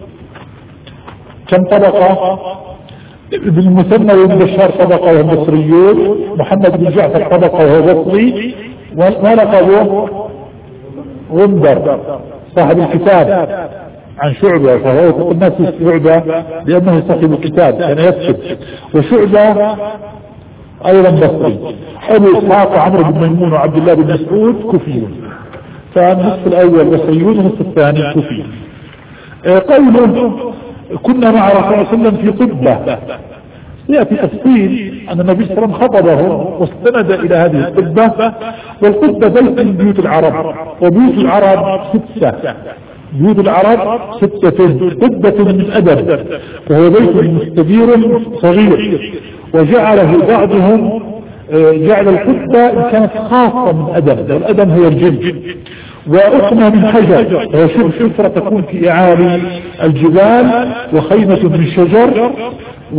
كم طبقة؟ ابن المثنى وابن بشار طبقة وهم بصريون، محمد بن جعفر طبقة وهو بصري، ولقبه غندر صاحب الكتاب عن شعبة، فهو الناس شعبة لأنه صاحب الكتاب كان يكتب، وشعبة أيضا بصري. أبو إسحاق وعمرو بن ميمون وعبد الله بن مسعود كوفيون. فالنصف الأول بصريون والنصف الثاني كوفيون. قوله كنا مع رسول الله صلى الله عليه وسلم في قبة، يأتي تفصيل أن النبي صلى الله عليه وسلم خطبه واستند إلى هذه القبة. والقبة بيت من بيوت العرب، وبيوت العرب ستة، بيوت العرب ستة، قبة من أدب، وهو بيت مستدير صغير، وجعله بعضهم جعل القبة إن كانت خاصة من أدب، والأدب هي الجلد، وأقمى من حجر، وهو شفرة تكون في أعالي الجبال، وخيمة من شجر، و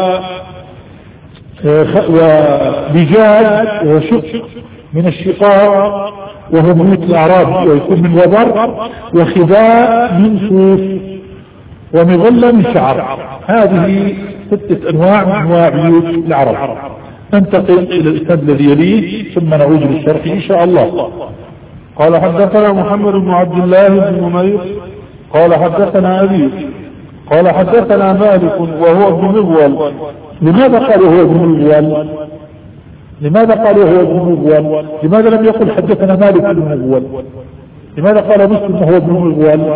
وبجاج، وهو شق من الشقاق، وهو بيوت الأعراب ويكون من وبر، وخباء من صوف، ومظلة من شعر. هذه ستة أنواع من أنواع بيوت العرب. ننتقل إلى الإسناد الذي يليه ثم نعود للشرح إن شاء الله. قال حدثنا محمد بن عبد الله بن نمير قال حدثنا أبي قال حدثنا مالك وهو ابن مغول. لماذا قال هو ابن مغول؟ لماذا قال هو ابن مغول؟ لماذا لم يقل حدثنا مالك بن مغول؟ لماذا قال مسلم هو ابن مغول؟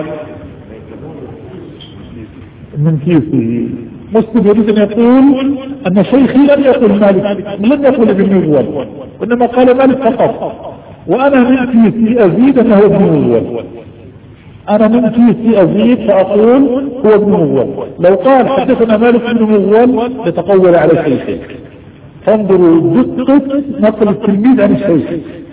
من كيفه مسلم يريد أن يقول أن شيخي لم يقل مالك، لم يقل ابن مغول، وإنما قال مالك فقط. وأنا من كيفي أزيد أنه ابن مغول، أنا من كيفي أزيد فأقول هو ابن مغول. لو قال حدثنا مالك بن مغول لتقول على شيخه. فانظروا دقة نقل التلميذ عن الشيخ.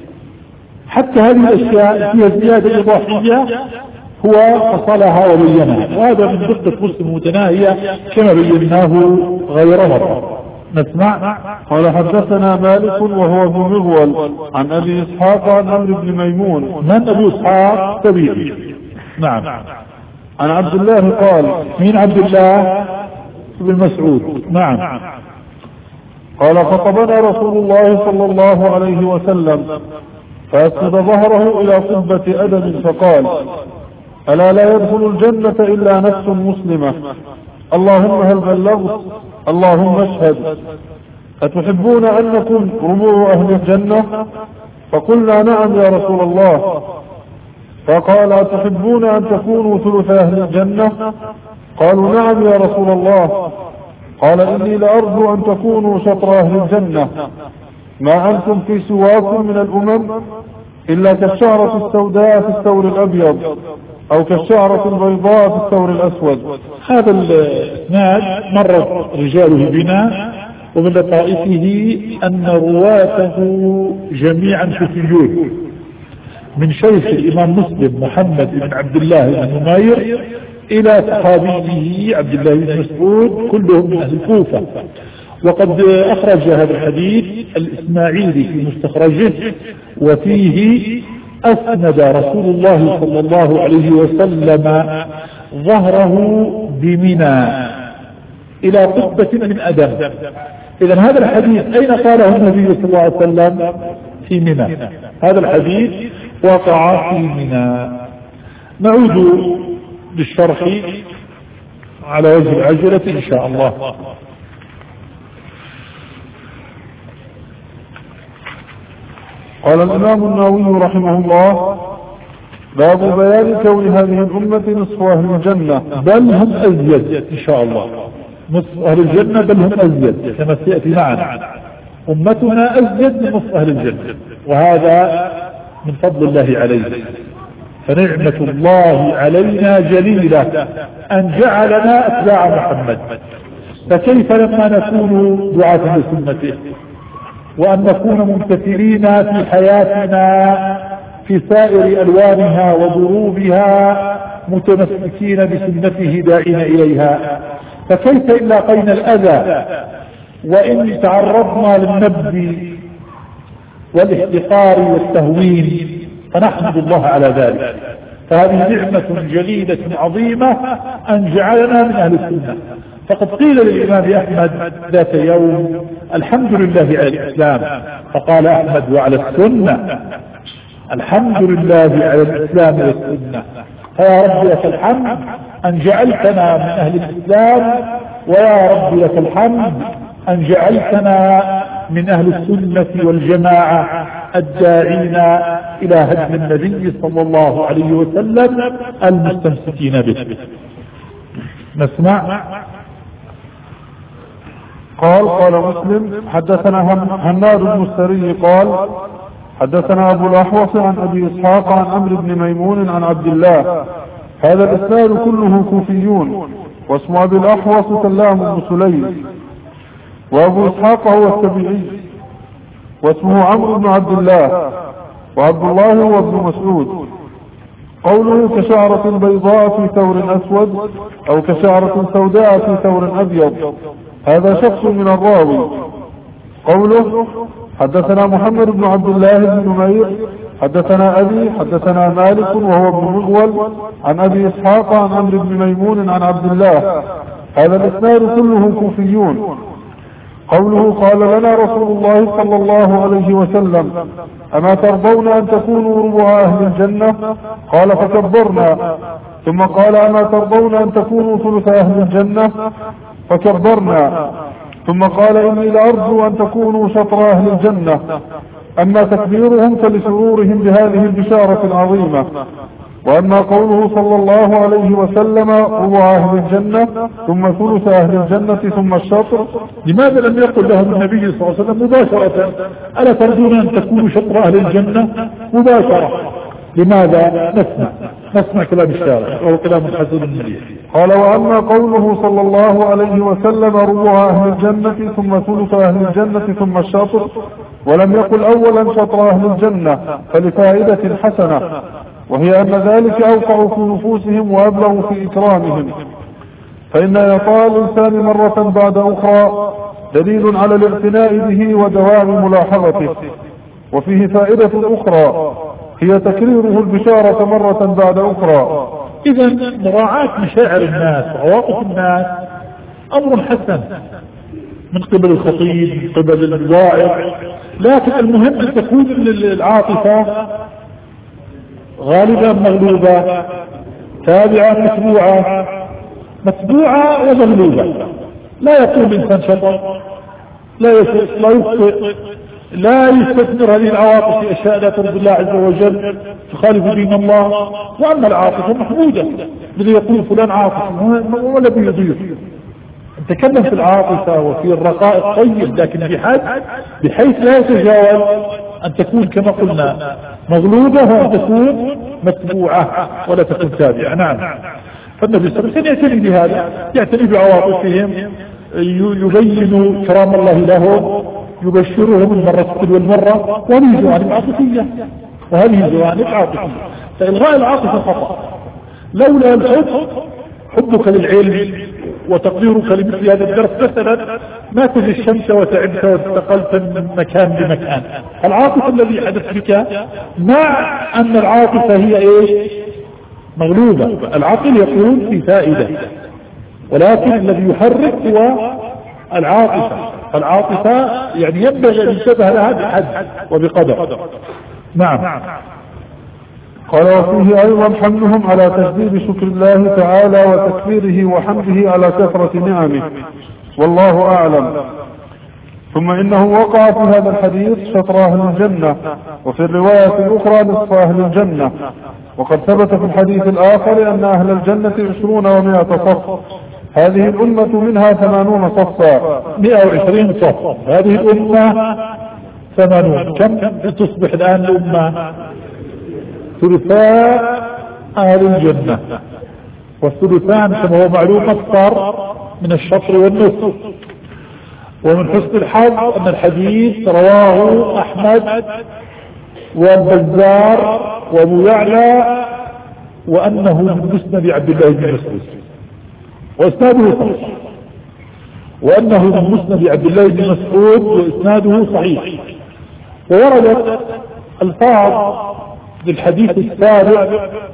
حتى هذه الأشياء فيها زيادة إضافية هو فصلها وبينها، وهذا من دقة مسلم متناهية كما بيناه غير مرة. نسمع. قال حدثنا مالك وهو ابن مغول عن أبي إسحاق عن عمرو بن ميمون. من أبو إسحاق؟ تبيعي. نعم. عن عبد الله قال. مين عبد الله؟ بن مسعود. نعم. قال خطبنا رسول الله صلى الله عليه وسلم فأسند ظهره إلى قبة أدم فقال: ألا لا يدخل الجنة إلا نفس مسلمة، اللهم هل بلغت؟ اللهم اشهد. أتحبون أن نكون ربوع أهل الجنة؟ فقلنا نعم يا رسول الله. فقال: أتحبون أن تكونوا ثلث أهل الجنة؟ قالوا نعم يا رسول الله. قال: إني لأرجو أن تكونوا شطر أهل الجنة، ما أنتم في سواكم من الأمم إلا كالشعرة السوداء في الثور الأبيض أو كالشعرة البيضاء في الثور الأسود. هذا الإسناد مر رجاله بنا، ومن لطائفه أن رواته جميعا كوفيون، من شيخ الإمام مسلم محمد بن عبد الله بن نمير إلى صحابيه عبد الله بن مسعود كلهم من أهل الكوفة. وقد أخرج هذا الحديث الإسماعيلي في مستخرجه، وفيه: أسند رسول الله صلى الله عليه وسلم ظهره بمنى إلى قبة من أدم. إذن هذا الحديث أين قاله النبي صلى الله عليه وسلم؟ في منى. هذا الحديث وقع في منى. نعود بالشرح على وجه العجلة إن شاء الله. قال الإمام النووي رحمه الله: باب بيان كون هذه الأمة نصف أهل الجنة، بل هم أزيد إن شاء الله، نصف أهل الجنة بل هم أزيد كما سيأتي معنا. أمتنا أزيد من نصف أهل الجنة، وهذا من فضل الله علينا، فنعمة الله علينا جليلة أن جعلنا أتباع محمد. فكيف لما نكون دعاة لسنته وأن نكون ممتثلين في حياتنا في سائر ألوانها وضروبها متمسكين بسنته داعين إليها، فكيف إن لاقينا الأذى وإن تعرضنا للنبذ والاحتقار والتهوين فنحمد الله على ذلك. فهذه نعمة جليلة عظيمة أن جعلنا من أهل السنة. فقد قيل للإمام أحمد ذات يوم: الحمد لله على الإسلام، فقال أحمد: وعلى السنة. الحمد لله على الإسلام والسنة. فيا رب لك الحمد أن جعلتنا من أهل الإسلام، ويا رب لك الحمد أن جعلتنا من أهل السنة والجماعة الداعين إلى هدي النبي صلى الله عليه وسلم المستمسكين به. نسمع. قال قال مسلم: حدثنا هناد بن السري قال: حدثنا أبو الأحوص عن أبي إسحاق عن عمرو بن ميمون عن عبد الله. هذا الإسناد كله كوفيون، واسم أبي الأحوص سلام بن سليم، وأبو إسحاق هو السبيعي، واسمه عمرو بن عبد الله، وعبد الله هو ابن مسعود. قوله: كشعرة بيضاء في ثور أسود، أو كشعرة سوداء في ثور أبيض، هذا شخص من الراوي. قوله: حدثنا محمد بن عبد الله بن نمير حدثنا أبي حدثنا مالك وهو ابن مغول عن أبي إسحاق عن عمرو بن ميمون عن عبد الله. هذا الإسناد كله كوفيون. قوله: قال لنا رسول الله صلى الله عليه وسلم: أما ترضون أن تكونوا ربع أهل الجنة؟ قال: فكبرنا. ثم قال: أما ترضون أن تكونوا ثلث أهل الجنة؟ فكبرنا. ثم قال: إني لأرجو أن تكونوا شطر أهل الجنة. أما تكبيرهم فلسرورهم بهذه البشارة العظيمة، وأما قوله صلى الله عليه وسلم ربع أهل الجنة ثم ثلث أهل الجنة ثم الشطر، لماذا لم يقل لهم النبي صلى الله عليه وسلم مباشرة: ألا ترجون أن تكونوا شطر أهل الجنة مباشرة؟ لماذا؟ نسمع نسمع كلام الشارع وهو كلام حسن مليح. قال: وأما قوله صلى الله عليه وسلم ربع أهل الجنة ثم ثلث أهل الجنة ثم الشطر، ولم يقل أولا شطر أهل الجنة، فلفائدة حسنة، وهي أن ذلك أوقع في نفوسهم وأبلغ في إكرامهم، فإن إعطاء الإنسان مرة بعد أخرى دليل على الاعتناء به ودوام ملاحظته. وفيه فائدة أخرى هي تكريره البشارة مرة بعد أخرى. إذا مراعاة مشاعر الناس وعواطف الناس أمر حسن من قبل الخطيب، من قبل الواعظ، لكن المهم أن تكون العاطفة غالبا مغلوبة، تابعة متبوعة، متبوعة ومغلوبة. لا يقول الإنسان شطر، لا لا يخطئ، لا يستثمر هذه العواطف في أشياء لا ترضي الله عز وجل تخالف دين الله. وأما العاطفة محمودة، الذي يقول فلان عاطف ولا بيضيف، نتكلم في العاطفة وفي الرقاء الطيب، لكن بحيث بحيث لا يتجاوز أن تكون كما قلنا مغلوبة، وأن تكون متبوعة ولا تكون تابعة. نعم. فالنبي صلى الله عليه وسلم يعتني بهذا، يعتني بعواطفهم، يبين كرام الله لهم، يبشرهم المرة والمرة، وهذه جوانب عاطفية وهذه جوانب عاطفية. فإلغاء العاطفة خطأ. لولا الحب، حبك للعلم وتقديرك لمثل هذا الدرس مثلا، ما تجي الشمس وتعبت وانتقلت من مكان لمكان. العاطفة الذي حدث بك مع أن العاطفة هي ايه؟ مغلوبة. العقل يقول في فائدة، ولكن الذي يحرك هو العاطفة. فالعاطفة يعني ينبغي أن ينتبه لها بحد وبقدر. نعم. قال: وفيه أيضا حملهم على تجديد شكر الله تعالى وتكبيره وحمده على كثرة نعمه، والله أعلم. ثم إنه وقع في هذا الحديث شطر أهل الجنة، وفي الرواية الأخرى نصف أهل الجنة. وقد ثبت في الحديث الآخر أن أهل الجنة عشرون ومائة صف، هذه الأمة منها ثمانون صفا. مئة وعشرين صف، هذه الأمة ثمانون. كم تصبح الآن الأمة؟ ثلثاء أهل الجنة، والثلثان كما هو معلوم أكثر من الشطر والنصف. ومن حسن الحظ أن الحديث رواه أحمد والبزار وابو يعلى، وأنه من مسند عبد الله بن مسعود، وإسناده صحيح، وأنه من مسند عبد الله بن مسعود وإسناده صحيح. ووردت الفاظ للحديث السابع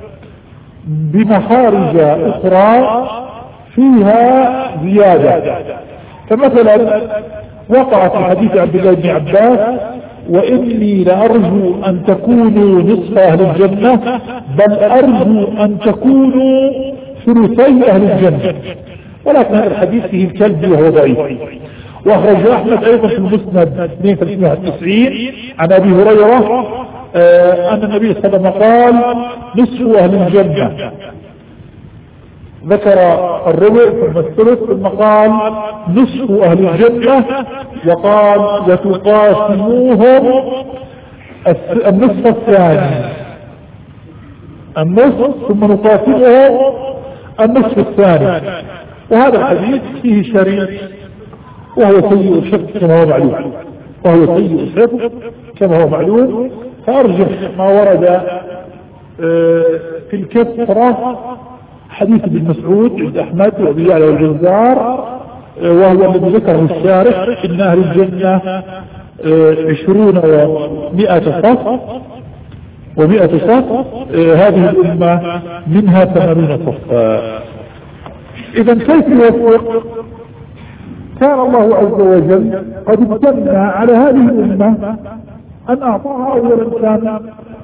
بمخارج أخرى فيها زيادة، فمثلا وقع في حديث عبد الله بن عباس: وإني لأرجو أن تكونوا نصف أهل الجنة، بل أرجو أن تكونوا ثلثي أهل الجنة. ولكن هذا الحديث فيه الكلب وهو ضعيف. وأخرج أحمد أيضا في المسند اثنين وثلاثمائة وتسعين عن أبي هريرة آه أن النبي صلى الله عليه وسلم قال: نصف أهل الجنة. ذكر الربع ثم الثلث ثم قال نصف أهل الجنة، وقال: وتقاسموهم النصف الثاني، النصف ثم نقاسمهم النصف الثاني. وهذا الحديث فيه شريط وهو سيء الحفظ كما هو معلوم، وهو سيء الحفظ كما هو معلوم. فأرجح ما ورد في الكثرة حديث ابن مسعود عند أحمد وأبي يعلى والبزار، وهو الذي ذكره الشارح: إن أهل الجنة عشرون ومائة صف ومائة صف، هذه الأمة منها ثمانون صفا. إذا كيف يوفق؟ كان الله عز وجل قد امتن على هذه الأمة أن أعطاها أولا كان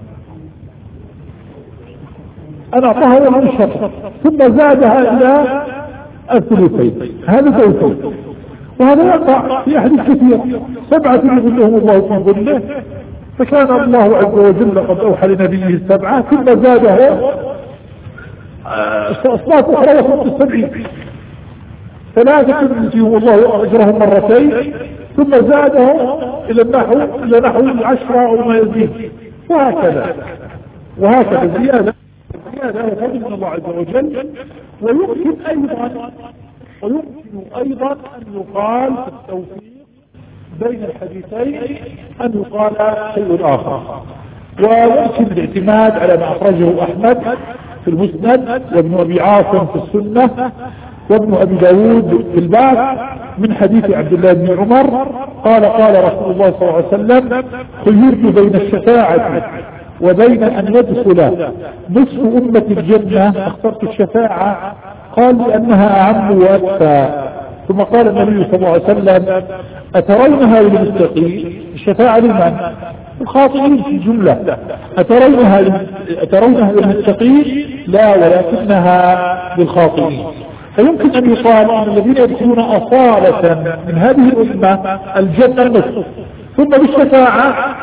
أن أعطاها أولا الشطر، ثم زادها إلى الثلثين. هذا توفيق، وهذا يقع في أحاديث كثير: سبعة يظلهم الله في ظله. فكان الله عز وجل قد أوحى لنبيه السبعة، ثم زاده أصناف أخرى وصلت السبعين. ثلاثة يؤتيهم الله أجرهم مرتين، ثم زاده إلى النحو إلى نحو العشرة أو ما يزيد، وهكذا وهكذا زيادة زيادة وفضل من الله عز وجل. ويمكن أيضا ويمكن أيضا أن يقال في التوفيق بين الحديثين أن يقال شيء آخر، ويمكن الاعتماد على ما أخرجه أحمد في المسند، وابن أبي عاصم في السنة، وابن أبي داود في الباب، من حديث عبد الله بن عمر قال: قال رسول الله صلى الله عليه وسلم: خيرت بين الشفاعة وبين أن يدخل نصف أمة الجنة، اخترت الشفاعة. قال: لأنها أعم وأكفى. ثم قال النبي صلى الله عليه وسلم: أترونها للمتقين؟ الشفاعة لمن؟ الخاطئين في الجملة. أترونها أترونها للمتقين؟ لا، ولكنها للخاطئين. فيمكن أن يقال أن الذين يدخلون أصالة من هذه الأمة الجنة النصف، ثم بالشفاعة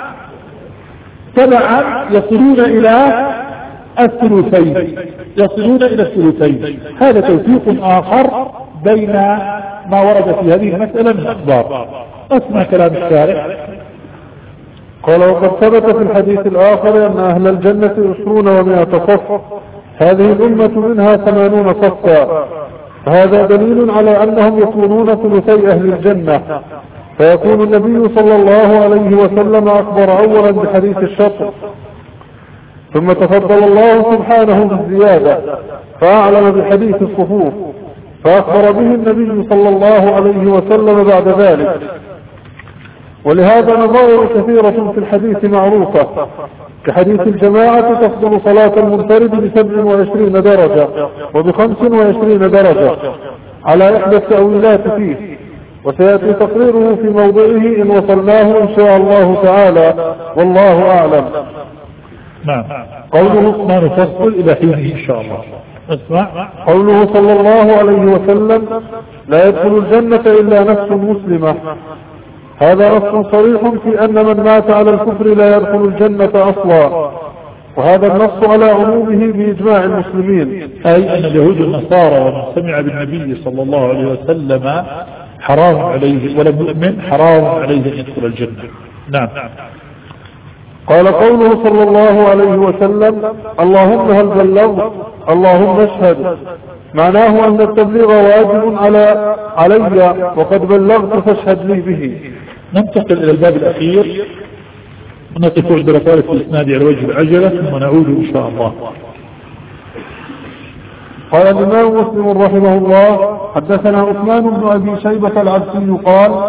تبعا يصلون إلى الثلثين يصلون إلى الثلثين. هذا توفيق آخر بين ما ورد في هذه المسألة من أخبار. أسمع كلام الشارع. قال: وقد ثبت في الحديث الآخر أن أهل الجنة عشرون ومائة صف، هذه الأمة منها ثمانون صفا. هذا دليل على أنهم يكونون ثلثي أهل الجنة، فيكون النبي صلى الله عليه وسلم أخبر أولا بحديث الشطر، ثم تفضل الله سبحانه بالزيادة فأعلم بحديث الصفوف، فأخبر به النبي صلى الله عليه وسلم بعد ذلك. ولهذا نظائر كثيرة في الحديث معروفة، كحديث الجماعة تفضل صلاة المنفرد بسبع وعشرين درجة وبخمس وعشرين درجة على إحدى التأويلات فيه، وسيأتي تقريره في موضعه إن وصلناه إن شاء الله تعالى، والله أعلم. نعم. قوله ما نفصل إلى حينه إن شاء الله. اسمع. قوله صلى الله عليه وسلم: لا يدخل الجنة إلا نفس مسلمة، هذا نص صريح في أن من مات على الكفر لا يدخل الجنة أصلا، وهذا النص على عمومه بإجماع المسلمين، أي أن اليهود والنصارى ومن سمع بالنبي صلى الله عليه وسلم حرام عليه ولم يؤمن حرام عليه أن يدخل الجنة. نعم. قال قوله صلى الله عليه وسلم اللهم هل بلغت اللهم اشهد، معناه أن التبليغ واجب على علي وقد بلغت فاشهد لي به. ننتقل إلى الباب الأخير ونقف عند رسالة الإسناد على وجه العجلة ثم نعود إن شاء الله. قال الإمام مسلم رحمه الله حدثنا عثمان بن أبي شيبة العبسي قال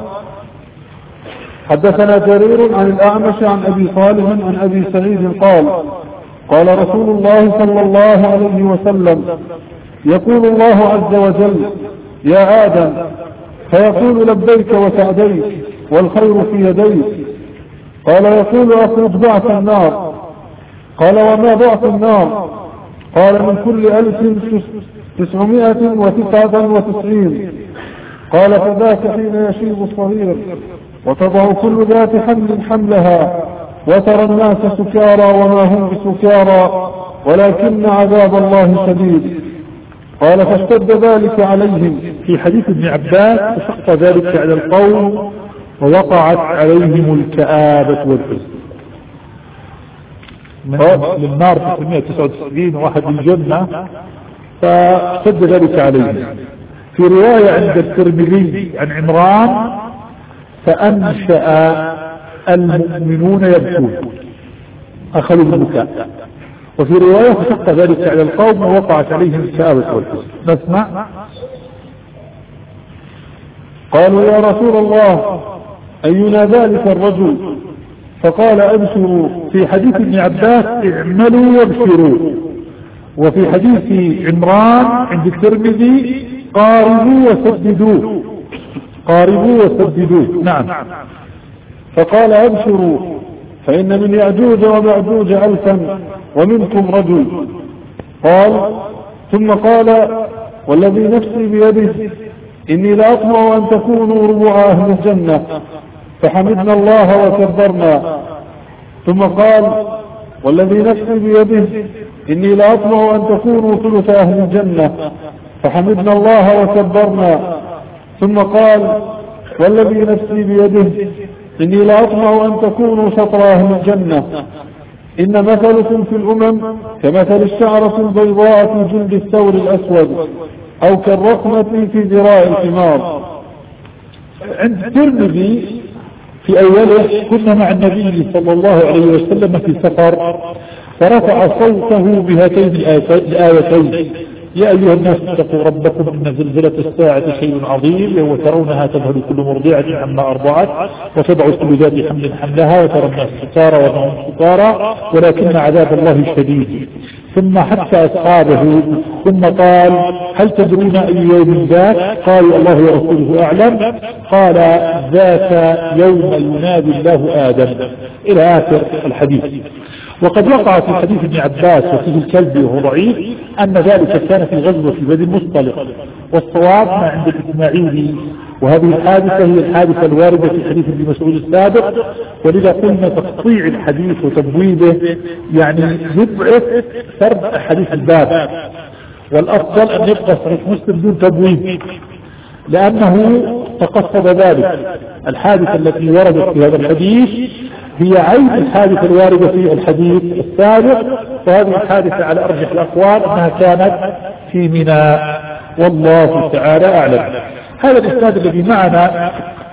حدثنا جرير عن الأعمش عن أبي صالح عن أبي سعيد قال قال رسول الله صلى الله عليه وسلم يقول الله عز وجل يا آدم، فيقول لبيك وسعديك والخير في يديك. قال يقول أخرج ضعف النار. قال وما ضعف النار؟ قال من كل ألف تسعمائة وتسعة وتسعين. قال فذاك حين يشيب الصغير وتضع كل ذات حمل حملها وترى الناس سكارى وما هم بسكارى ولكن عذاب الله شديد. قال فاشتد ذلك عليهم. في حديث ابن عباس فشق ذلك على القوم ووقعت عليهم الكآبة والحزن. من النار تسعمائة وتسعة وتسعين واحد الجنة فاشتد ذلك عليهم. في رواية عند الترمذي عن عمران فأنشأ المؤمنون يبكون أخذوا البكاء. وفي رواية فشق ذلك على القوم ووقعت عليهم الكآبة والحزن. نسمع. قالوا يا رسول الله أينا ذلك الرجل؟ فقال أبشروا. في حديث ابن عباس اعملوا وابشروا، وفي حديث عمران عند الترمذي قاربوا وسددوا قاربوا وسددوا. نعم. فقال أبشروا فإن من يأجوج ومأجوج ألفا ومنكم رجل. قال ثم قال والذي نفسي بيده إني لأطمع أن تكونوا ربع أهل الجنة، فحمدنا الله وكبرنا. ثم قال والذي نفسي بيده إني لأطمع أن تكونوا ثلث أهل الجنة، فحمدنا الله وكبرنا. ثم قال والذي نفسي بيده إني لأطمع أن تكونوا شطر أهل الجنة. إن مثلكم في الأمم كمثل الشعرة البيضاء في جلد الثور الأسود أو كالرقمة في ذراع الحمار. عند الترمذي في أوله كنا مع النبي صلى الله عليه وسلم في سفر فرفع صوته بهاتين الآيتين يا أيها الناس اتقوا ربكم إن زلزلة الساعة شيء عظيم يوم ترونها تذهل كل مرضعة عما أرضعت وتضع كل ذات حمل حملها وترى الناس سكارى وما هم سكارى ولكن عذاب الله شديد. ثم حتى أصحابه ثم قال هل تدرون أي يوم ذاك؟ قالوا الله ورسوله أعلم. قال ذاك يوم ينادي الله آدم إلى آخر الحديث. وقد وقع في حديث ابن عباس وفيه الكلب وهو ضعيف أن ذلك كان في غزوة بني المصطلق، والصواب ما عند الإسماعيلي. وهذه الحادثة هي الحادثة الواردة في حديث ابن مسعود السابق، ولذا قلنا تقطيع الحديث وتبويبه يعني يضعف سرد حديث الباب، والأفضل أن يبقى صحيح مسلم دون تبويب لأنه تقصد ذلك. الحادثة التي وردت في هذا الحديث هي عين الحادثة الواردة في الحديث السابق، وهذه الحادثة على أرجح الأقوال أنها كانت في منى، والله تعالى أعلم. هذا الإسناد الذي معنا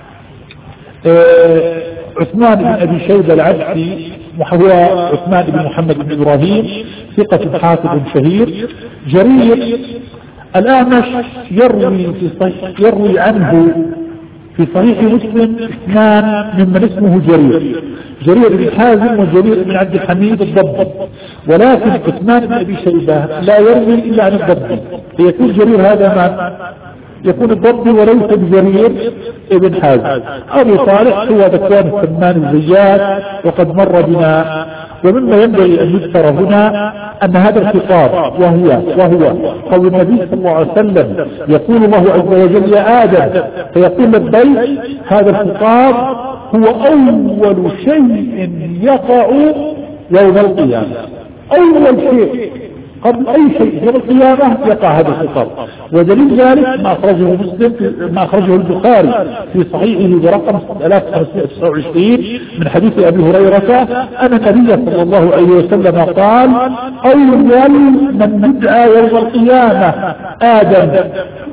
آه عثمان بن أبي شيبة العبسي وهو عثمان بن محمد بن إبراهيم ثقة حافظ شهير. جرير الأعمش يروي, في صحيح يروي عنه في صحيح مسلم اثنان ممن اسمه جرير، جرير بن حازم وجرير بن عبد الحميد الضبي، ولكن عثمان بن أبي شيبة لا يروي إلا عن الضبي، فيكون جرير هذا من يكون الضبي وليس بجرير ابن حازم. أبو صالح هو ذكوان السمان الزيات وقد مر بنا. ومما ينبغي أن يذكر هنا أن هذا الخطاب وهو وهو قول النبي صلى الله عليه وسلم يقول الله عز وجل يا آدم فيقول لبيك، هذا الخطاب هو أول شيء يقع يوم القيامة. أول شيء قبل أي شيء يوم القيامة يقع هذا الخطاب. ودليل ذلك ما أخرجه مسلم ما أخرجه البخاري في صحيحه برقم ستة آلاف وخمسمائة وتسعة وعشرين من حديث أبي هريرة أن النبي صلى الله عليه وسلم قال: أول من يدعى يوم القيامة آدم.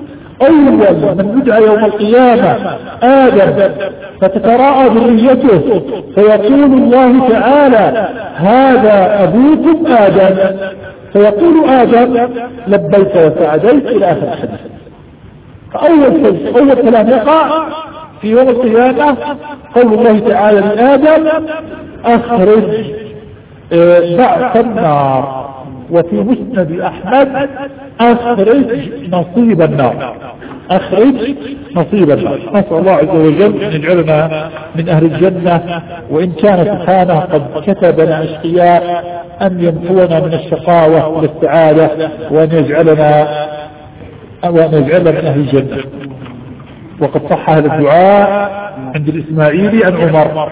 أول من يدعى يوم القيامة آدم، فتتراءى ذريته فيقول الله تعالى: هذا أبوكم آدم. فيقول آدم: لبيك وسعديك، إلى آخر الحديث. فأول شيء أول كلام يقع في يوم القيامة قول الله تعالى لآدم: أخرج بعث النار. وفي مسند أحمد: أخرج نصيب النار. أخرج نصيب النار. نسأل الله عز وجل أن يجعلنا من أهل الجنة، وإن كان سبحانه قد كتبنا أشقياء أن يمحونا من الشقاوة إلى السعادة، وأن يجعلنا وأن يجعلنا من أهل الجنة. وقد صح هذا الدعاء عند الإسماعيلي عن عمر.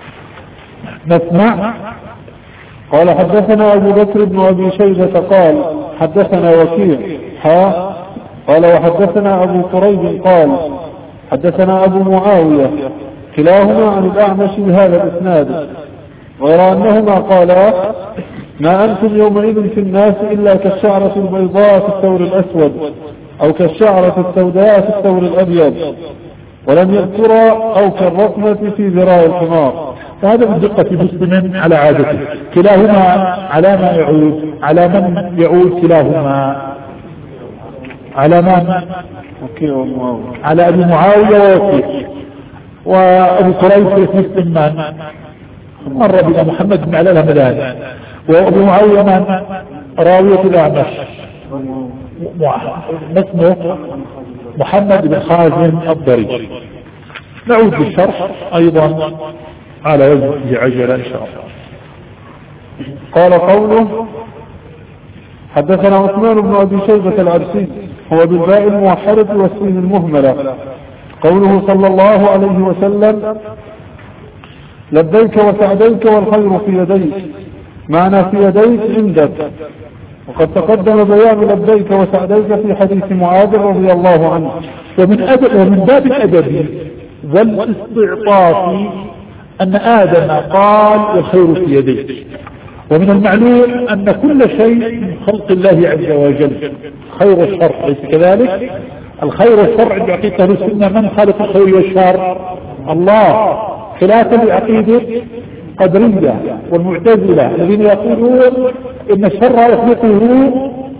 نسمع. قال: حدثنا أبو بكر بن أبي شيبة قال: حدثنا وكيع ها قال: وحدثنا أبو كريب قال: حدثنا أبو معاوية، كلاهما عن الأعمش بهذا الإسناد، غير أنهما قالا: ما أنتم يومئذ في الناس إلا كالشعرة البيضاء في الثور الأسود، أو كالشعرة السوداء في الثور الأبيض، ولم يذكر أو كالرطمة في ذراع الحمار. فهذا بالدقة مسلم على عادته. كلاهما على ما يعود على من يعود كلاهما على من على أبي معاوية ووكيع. وأبو كريب في مسلم من مر بنا محمد بن علاء الهمداني، وأبو معاوية من راوية الأعمش اسمه محمد بن خازم الضرير. نعود للشرح أيضا على وجه عجلة إن شاء الله. قال قوله: حدثنا عثمان بن أبي شيبة العرسي، هو بالباء الموحدة والسين المهملة. قوله صلى الله عليه وسلم: لبيك وسعديك والخير في يديك، معنى في يديك عندك. وقد تقدم بيان لبيك وسعديك في حديث معاذ رضي الله عنه. ومن أدب ومن باب الأدب والاستعطاف أن آدم قال: والخير في يديك. ومن المعلوم أن كل شيء من خلق الله عز وجل خير والشر، ليس كذلك؟ الخير والشر عند عقيدة أهل السنة من خالق الخير والشر؟ الله، خلافا لعقيدة قدرية والمعتزلة الذين يقولون إن الشر يخلقه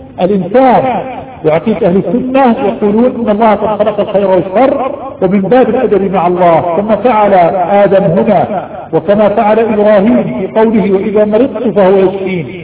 الإنسان. وعقيدة أهل السنة يقولون إن الله قد خلق الخير والشر، ومن باب الأدب مع الله كما فعل آدم هنا، وكما فعل إبراهيم في قوله: وإذا مرضت فهو يشفين،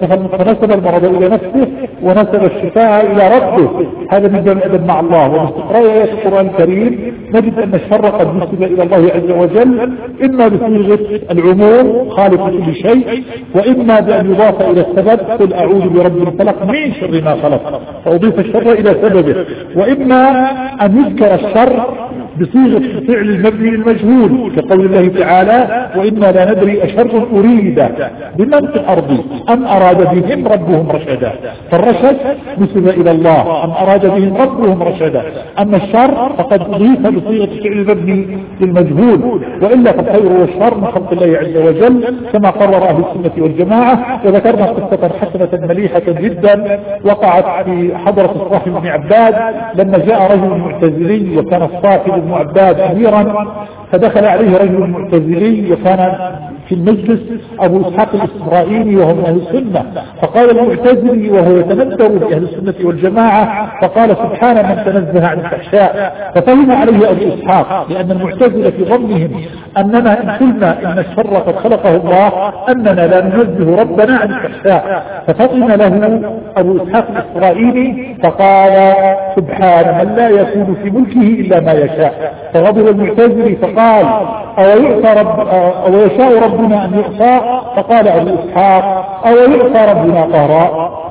فنسب المرض إلى نفسه ونسب الشفاء إلى ربه. هذا من باب الأدب مع الله. وباستقراء آيات القرآن الكريم نجد أن الشر قد نسب إلى الله عز وجل، إما بصيغة العموم خالق كل شيء، وإما بأن يضاف إلى السبب: قل أعوذ برب الفلق من شر ما خلق، فأضيف الشر إلى سببه. وإما أن يذكر الشر بصيغة فعل المبني المجهول كقول الله تعالى: وإنا لا ندري أشر أريد بمن في الأرض أم أراد بهم ربهم رشدا. فالرشد نسب إلى الله، أم أراد بهم ربهم رشدا. أما الشر فقد أضيف بصيغة فعل المبني للمجهول. وإلا فالخير والشر من خلق الله عز وجل كما قرر أهل السنة والجماعة. وذكرنا قصة حسنة مليحة جدا وقعت في حضرة الصاحب بن عباد لما جاء رجل معتزلي، وكان الصاحب بن عباد أميرا، فدخل عليه رجل معتزلي وكان في المجلس أبو إسحاق الإسرائيلي وهو من أهل السنة. فقال المعتزلي وهو يتنبه بأهل السنة والجماعة، فقال: سبحان من تنزه عن الفحشاء. ففهم عليه أبو إسحاق، لأن المعتزلة في ظنهم أننا إن قلنا إن الشر قد خلقه الله أننا لا ننزه ربنا عن الفحشاء. ففطن له أبو إسحاق الإسرائيلي فقال: سبحان من لا يكون في ملكه إلا ما يشاء. فغضب المعتزلي فقال: أو يعطى رب أو يشاء ربنا أن يعطى؟ فقال أبو إسحاق: أو يعطى ربنا قهرا؟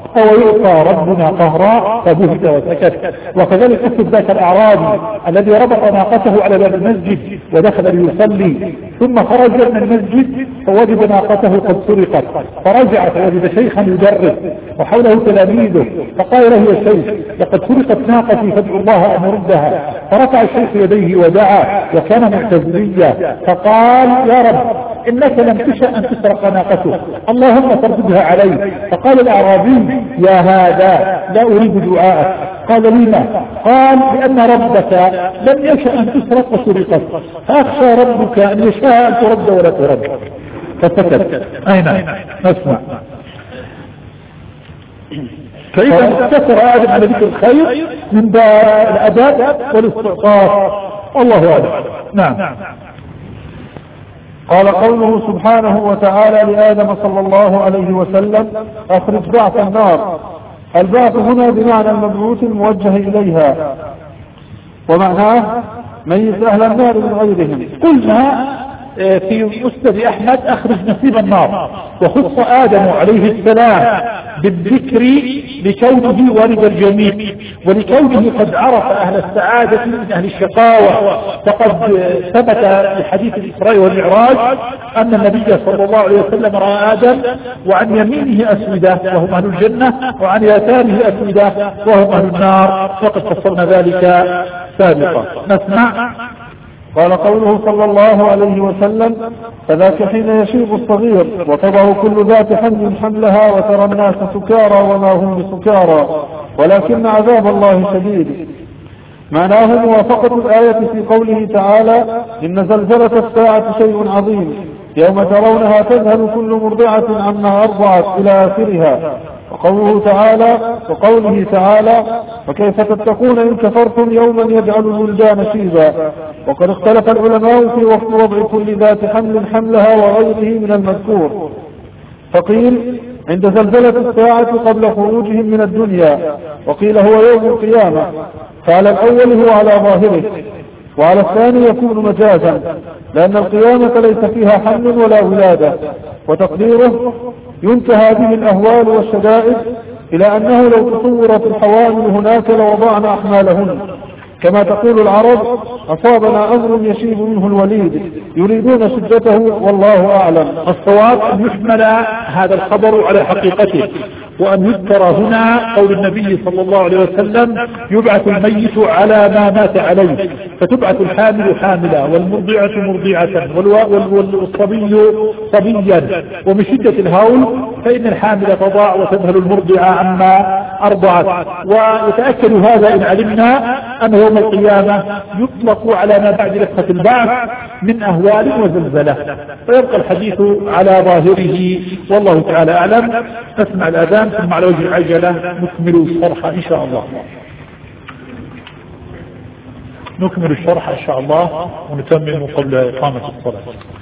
أو يعطى ربنا قهرا فبهت وسكت. وكذلك اكتب ذاك الأعرابي الذي ربط ناقته على باب المسجد ودخل ليصلي ثم خرج من المسجد فوجد ناقته قد سرقت، فرجع فوجد شيخا يدرس وحوله تلاميذه فقال له يا شيخ لقد سرقت ناقتي فادعو الله أن يردها. فرفع الشيخ يديه ودعا وكان معتزليا فقال يا رب إنك لم تشأ أن تسرق ناقته اللهم فردها علي. فقال الأعرابي يا هذا لا أريد دعاءك. قال لما؟ قال لأن ربك لم يشأ أن تسرق وسرقت فأخشى ربك أن يشاء أن ترد ولا ترد. فسكت. أين نسمع. فإذا اقتصر آدم على ذكر الخير من باب الأدب والاستعطاف. الله أعلم. نعم. قال قوله سبحانه وتعالى لآدم صلى الله عليه وسلم أخرج بعث النار. البعث هنا بمعنى المبعوث الموجه إليها، ومعناه ميز أهل النار من غيرهم. قلنا في مسند أحمد أخرج نصيب النار، وخص آدم عليه السلام بالذكر لكونه والد الجميع ولكونه قد عرف أهل السعادة من أهل الشقاوة. فقد ثبت في حديث الإسراء والمعراج أن النبي صلى الله عليه وسلم رأى آدم وعن يمينه أسودة وهم أهل الجنة وعن يساره أسودة وهم أهل النار، وقد فصلنا ذلك سابقا. نسمع. قال قوله صلى الله عليه وسلم فذاك حين يشيب الصغير وتضع كل ذات حمل حملها وترى الناس سكارى وما هم بسكارى ولكن عذاب الله شديد. معناه موافقة الآية في قوله تعالى إن زلزلة الساعة شيء عظيم يوم ترونها تذهل كل مرضعة عما أرضعت إلى آخرها. وقوله تعالى وقوله تعالى وكيف تتقون إن كفرتم يوما يجعل الولدان شيبا. وقد اختلف العلماء في وقت وضع كل ذات حمل حملها وغيره من المذكور، فقيل عند زلزلة الساعة قبل خروجهم من الدنيا، وقيل هو يوم القيامة. فعلى الأول هو على ظاهره، وعلى الثاني يكون مجازا لأن القيامة ليس فيها حمل ولا ولادة. وتقديره ينتهى به الأهوال والشدائد إلى أنه لو تصورت الحوامل هناك لوضعنا أحمالهن، كما تقول العرب أصابنا أمر يشيب منه الوليد يريدون شدته والله أعلم. الصواب أن يحمل هذا الخبر على حقيقته، وأن يذكر هنا قول النبي صلى الله عليه وسلم يبعث الميت على ما مات عليه، فتبعث الحامل حاملا والمرضعة مرضعة والصبي صبيا. ومن شدة الهول فإن الحامل تضاع وتذهل المرضعة عما أرضعت. ويتأكد هذا إن علمنا أن يوم القيامة يطلق على ما بعد لفة البعث من أهوال وزلزلة، فيبقى الحديث على ظاهره والله تعالى أعلم. نسمع الأذان ثم على وجه العجلة نكمل الشرح إن شاء الله. نكمل الشرح إن شاء الله ونتمم قبل إقامة الصلاة.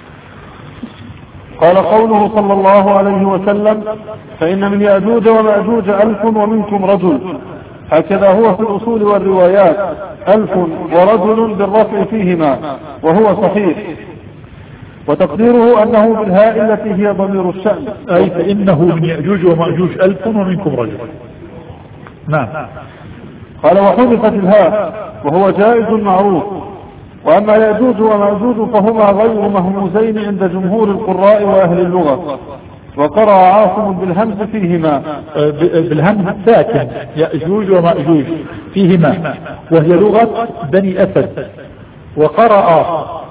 قال قوله صلى الله عليه وسلم فإن من يأجوج ومأجوج ألف ومنكم رجل. هكذا هو في الأصول والروايات ألف ورجل بالرفع فيهما وهو صحيح. وتقديره أنه بالهاء التي هي ضمير الشأن، أي فإنه من يأجوج ومأجوج ألف ومنكم رجل. نعم. قال وحذفت الهاء وهو جائز معروف. وأما يأجوج ومأجوج فهما غير مهموزين عند جمهور القراء وأهل اللغة. وقرأ عاصم بالهمز فيهما بالهمز الساكن يأجوج ومأجوج فيهما وهي لغة بني أسد. وقرأ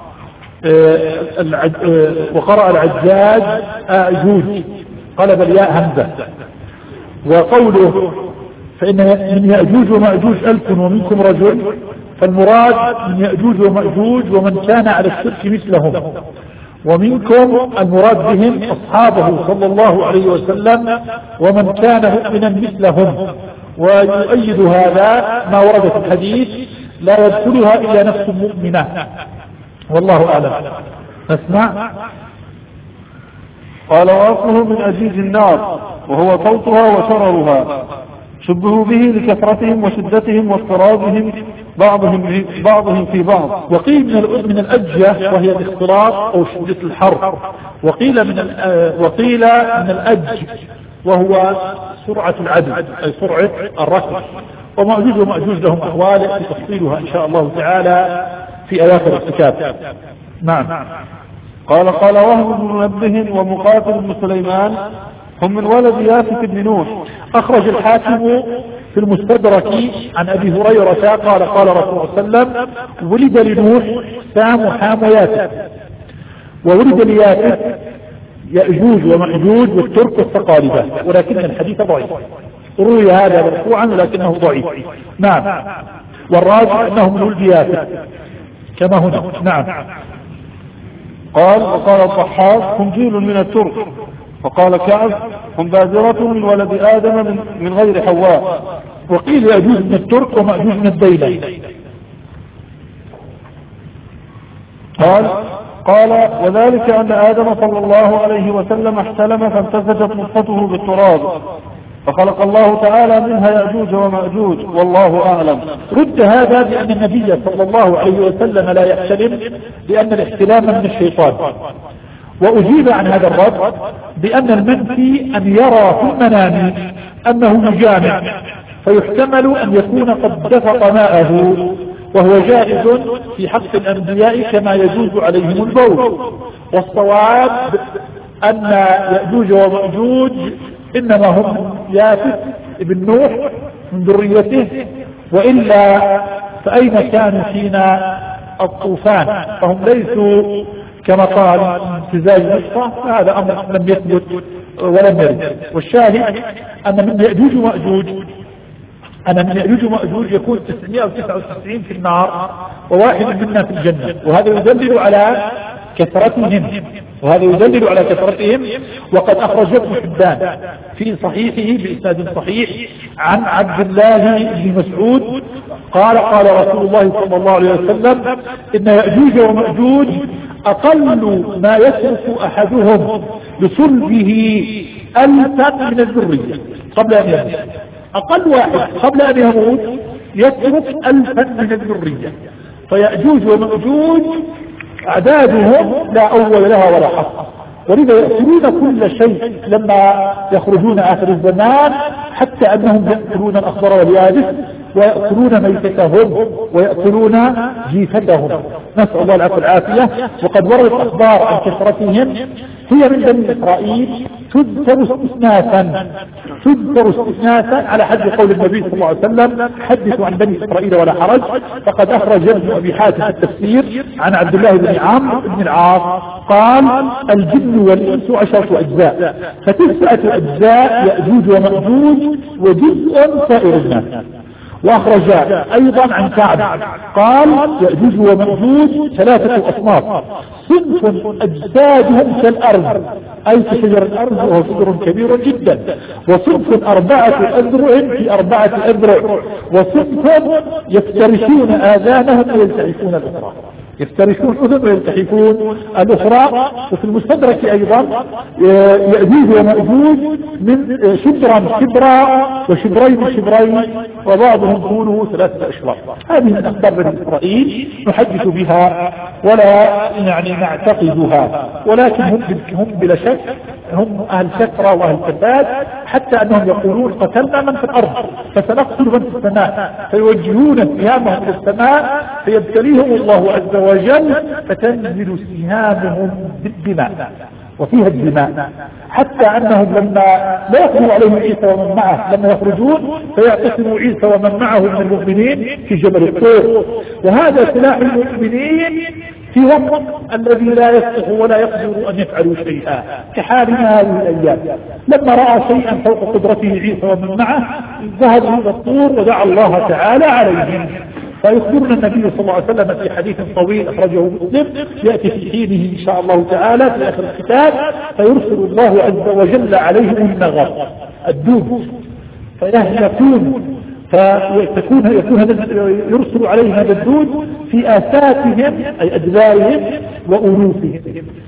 وقرأ العجاج آجوج قلب الياء همزة. وقوله فإن من يأجوج ومأجوج ألف ومنكم رجل، فالمراد من يأجوج ومأجوج ومن كان على الشرك مثلهم، ومنكم المراد بهم أصحابه صلى الله عليه وسلم ومن كان مؤمنا مثلهم. ويؤيد هذا ما ورد في الحديث لا يدخلها إلا نفس مؤمنة والله أعلم. نسمع. قال وأصله من أجيج النار وهو صوتها وشررها، شبهوا به لكثرتهم وشدتهم واضطرابهم بعضهم بعضهم في بعض. وقيل من من الأجة وهي الاختلاط أو شدة الحر، وقيل من وقيل من الأج وهو سرعة العدل أي سرعة الركض. ومأجوج ومأجوج لهم أحوال يأتي تفصيلها إن شاء الله تعالى في أواخر الكتاب. نعم. قال قال وهب بن منبه ومقاتل بن سليمان هم من ولد يافث بن نوح. أخرج الحاكم في المستدرك عن أبي هريرة قال قال رسول الله صلى الله عليه وسلم ولد لنوح سام وحام ويافث، وولد ليافث يأجوج ومأجوج والترك والثقالبة، ولكن الحديث ضعيف. روي هذا مرفوعا ولكنه ضعيف. نعم. والراجح أنه من ولد يافث كما هنا. نعم. قال وقال الضحاك هم جيل من الترك. وقال كعب هم بادرة من ولد آدم من, من غير حواء. وقيل يأجوج من الترك ومأجوج من الديلة. قال قال وذلك أن آدم صلى الله عليه وسلم احتلم فامتزجت نطفته بالتراب فخلق الله تعالى منها يأجوج ومأجوج والله أعلم. رد هذا بأن النبي صلى الله عليه وسلم لا يحتلم لأن الاحتلام من الشيطان، وأجيب عن هذا الرد بأن المنفي أن يرى في المنام أنه يجامع، فيحتمل أن يكون قد دفق ماءه، وهو جائز في حق الأنبياء كما يجوز عليهم البول. والصواب أن يأجوج ومأجوج إنما هم يافث ابن نوح من ذريته، وإلا فأين كانوا حين الطوفان؟ فهم ليسوا كما قال امتزاج نطفة، فهذا أمر لم يثبت ولم يرد. والشاهد أن من يأجوج ومأجوج أن من يأجوج ومأجوج يكون تسعمائة وتسعة وتسعين في النار وواحد منا في الجنة، وهذا يدلل على كثرتهم وهذا يدلل على كثرتهم. وقد أخرج ابن حبان في صحيحه بإسناد صحيح عن عبد الله بن مسعود قال قال رسول الله صلى الله عليه وسلم إن يأجوج ومأجوج أقل ما يترك أحدهم لصلبه ألفا من الذرية قبل أن يموت. أقل واحد قبل أن يموت يترك ألفا من الذرية. فيأجوج ومأجوج أعدادهم لا أول لها ولا حصر، ولذا يأكلون كل شيء لما يخرجون آخر الزمان، حتى أنهم يأكلون الأخضر واليابس ويأكلون ميتتهم ويأكلون جيفتهم، نسأل الله العافية والعافية. وقد وردت أخبار عن كثرتهم هي من بني إسرائيل تذكر استثناثا تذكر استثناثا على حد قول النبي صلى الله عليه وسلم حدثوا عن بني إسرائيل ولا حرج. فقد أخرج ابن أبي حاتم التفسير عن عبد الله بن عمرو بن العاص قال الجن والإنس عشرة أجزاء، فتسعة أجزاء يأجوج ومأجوج وجزء سائر الناس. وأخرج أيضا عن كعب قال يأجوج ومأجوج ثلاثة أصناف، صنف أجسادهم كالأرض أي كشجر الأرض وهو شجر كبير جدا، وصنف أربعة أذرع في أربعة أذرع، وصنف يفترشون آذانهم ويلتحفون الأخرى يفترشون أذن ويلتحفون الأخرى. وفي المستدرك أيضا يأجوج ومأجوج من شبرا شبرا وشبرين شبرين وبعضهم طوله ثلاثة أشواط. هذه من أخبار بني إسرائيل نحدث بها ولا يعني نعتقدها، ولكن هم هم بلا شك هم أهل كثرة وأهل كباد، حتى أنهم يقولون قتلنا من في الأرض فسنقتل من في السماء، فيوجهون سهامهم إلى السماء فيبتليهم الله عز وجل فتنزل سهامهم بالدماء وفيها الدماء، حتى أنهم لما لا يقضوا عليهم عيسى ومن معه لما يخرجون فيعتصموا عيسى ومن معه من المؤمنين في جبل الطور. وهذا سلاح المؤمنين في وقت الذي لا يصلح ولا يقدر أن يفعلوا شيئا كحالنا هذه الأيام. لما رأى شيئا فوق قدرته عيسى ومن معه ذهب إلى الطور ودعا الله تعالى عليهم. فيخبرنا النبي صلى الله عليه وسلم في حديث طويل أخرجه مسلم يأتي في حينه إن شاء الله تعالى في آخر الكتاب، فيرسل الله عز وجل عليهم النغر الدود فيهلكون، فيكون يكون يرسل عليهم هذا الدود في آفاتهم أي أدبارهم وأنوفهم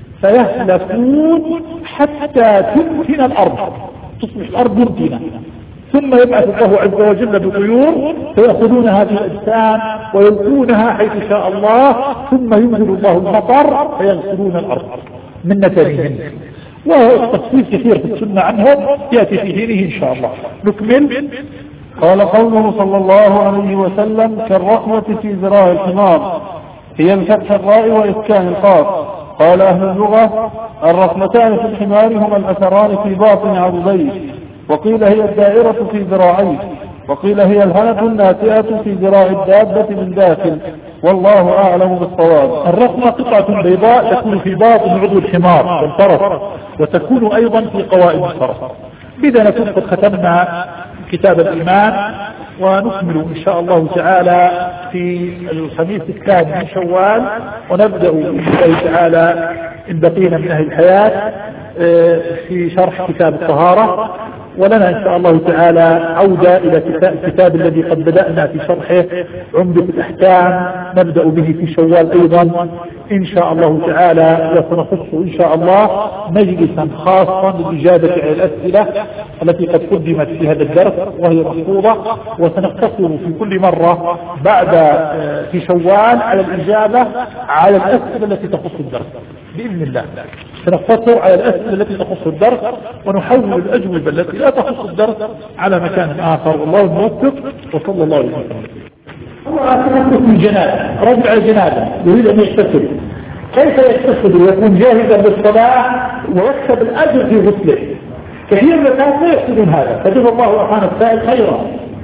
فيهلكون حتى تمكن الأرض تصبح الأرض ممكنة، ثم يبعث الله عز وجل بطيور فيأخذون هذه الأجسام ويلقونها حيث شاء الله، ثم ينزل الله المطر فيغسلون الأرض من نتنهم. والتفصيل كثير في السنة عنهم يأتي في دينه إن شاء الله. نكمل. قال قوله صلى الله عليه وسلم كالرقمة في ذراع الحمار هي بفتح الراء وإسكان القاف. قال أهل اللغة الرقمتان في الحمار هما الأثران في باطن عضديه، وقيل هي الدائرة في ذراعيه، وقيل هي الهنة الناتئة في ذراع الدابة من داخل، والله أعلم بالصواب. الرقمة قطعة بيضاء تكون في باطن عضو الحمار والفرس، وتكون أيضا في قوائم الفرس. بذا نكون قد ختمنا كتاب الإيمان، ونكمل إن شاء الله تعالى في الخميس الثاني من شوال، ونبدأ بإذن الله تعالى إن بقينا من أهل الحياة في شرح كتاب الطهارة. ولنا إن شاء الله تعالى عودة إلى الكتاب الذي قد بدأنا في شرحه عمدة الأحكام، نبدأ به في شوال أيضا إن شاء الله تعالى، وسنخص إن شاء الله مجلسا خاصا للإجابة على الأسئلة التي قد قدمت في هذا الدرس وهي محفوظة، وسنقتصر في كل مرة بعد في شوال على الإجابة على الأسئلة التي تخص الدرس بإذن الله. سنقتصر على الأسئلة التي تخص الدرس، ونحول الأجوبة التي لا تخص الدرس على مكان آخر، والله الموفق، وصلى الله عليه وسلم. سنترك من جنابه، رجع جنابه يريد أن يغتسل، كيف يغتسل ويكون جاهزا للصلاة ويكسب الأجر في غسله؟ كثير من الناس لا يحسنون هذا، فجزا الله سبحانه السائل خيرا.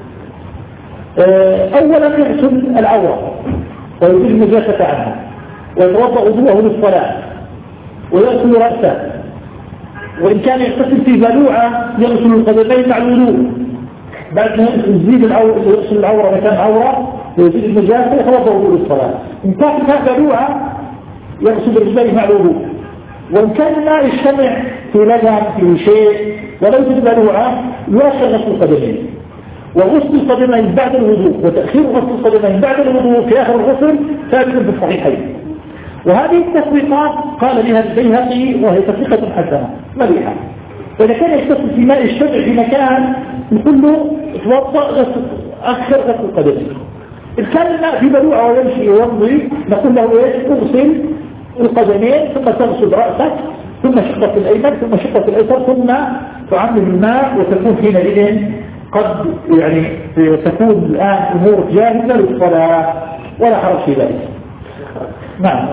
أولا يغسل العورة ويزيل النجاسة عنها، ويتوضأ وضوءه للصلاة، ويغسل رأسه، وإن كان يغتسل في بلوعة يغسل القدمين مع الوضوء، بعد ما يزيد العورة يغسل العورة مكان عورة ويزيد النجاسة يتوضأ وضوء للصلاة. إن كان فيها بلوعة يغسل رجليه مع الوضوء، وإن كان الماء يجتمع في لبن في شيء وليس بلوعة يؤخر غسل القدمين، وغسل القدمين بعد الوضوء وتأخير غسل القدمين بعد الوضوء في آخر الغسل ثابت في الصحيحين. وهذه التفريقات قال لها البيهقي وهي تفريقة حسنة مليحة. فإذا كان يغتسل في ماء الشمع في مكان نقول له توضأ غسل أخر غسل القدمين. إن كان الماء في بلوعة ويمشي ويمضي نقول له ايش؟ اغسل القدمين ثم تغسل رأسك ثم شقة الأيمن ثم شقة الأيسر ثم تعمل الماء، وتكون حينئذ قد يعني تكون الآن أمور جاهزة للصلاة ولا حرج في ذلك. نعم.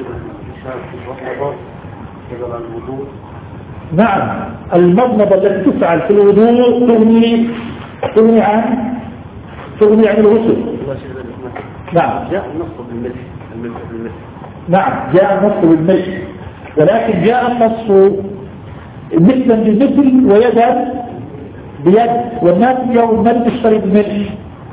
نعم المضمضة التي تفعل في الوضوء تغني تغني عن تغني عن الغسل. نعم جاء النص بالملح. نعم جاء النص بالملح، ولكن جاء النص مثلا بمثل ويدا بيد، والناس اليوم ما تشتري بالملح.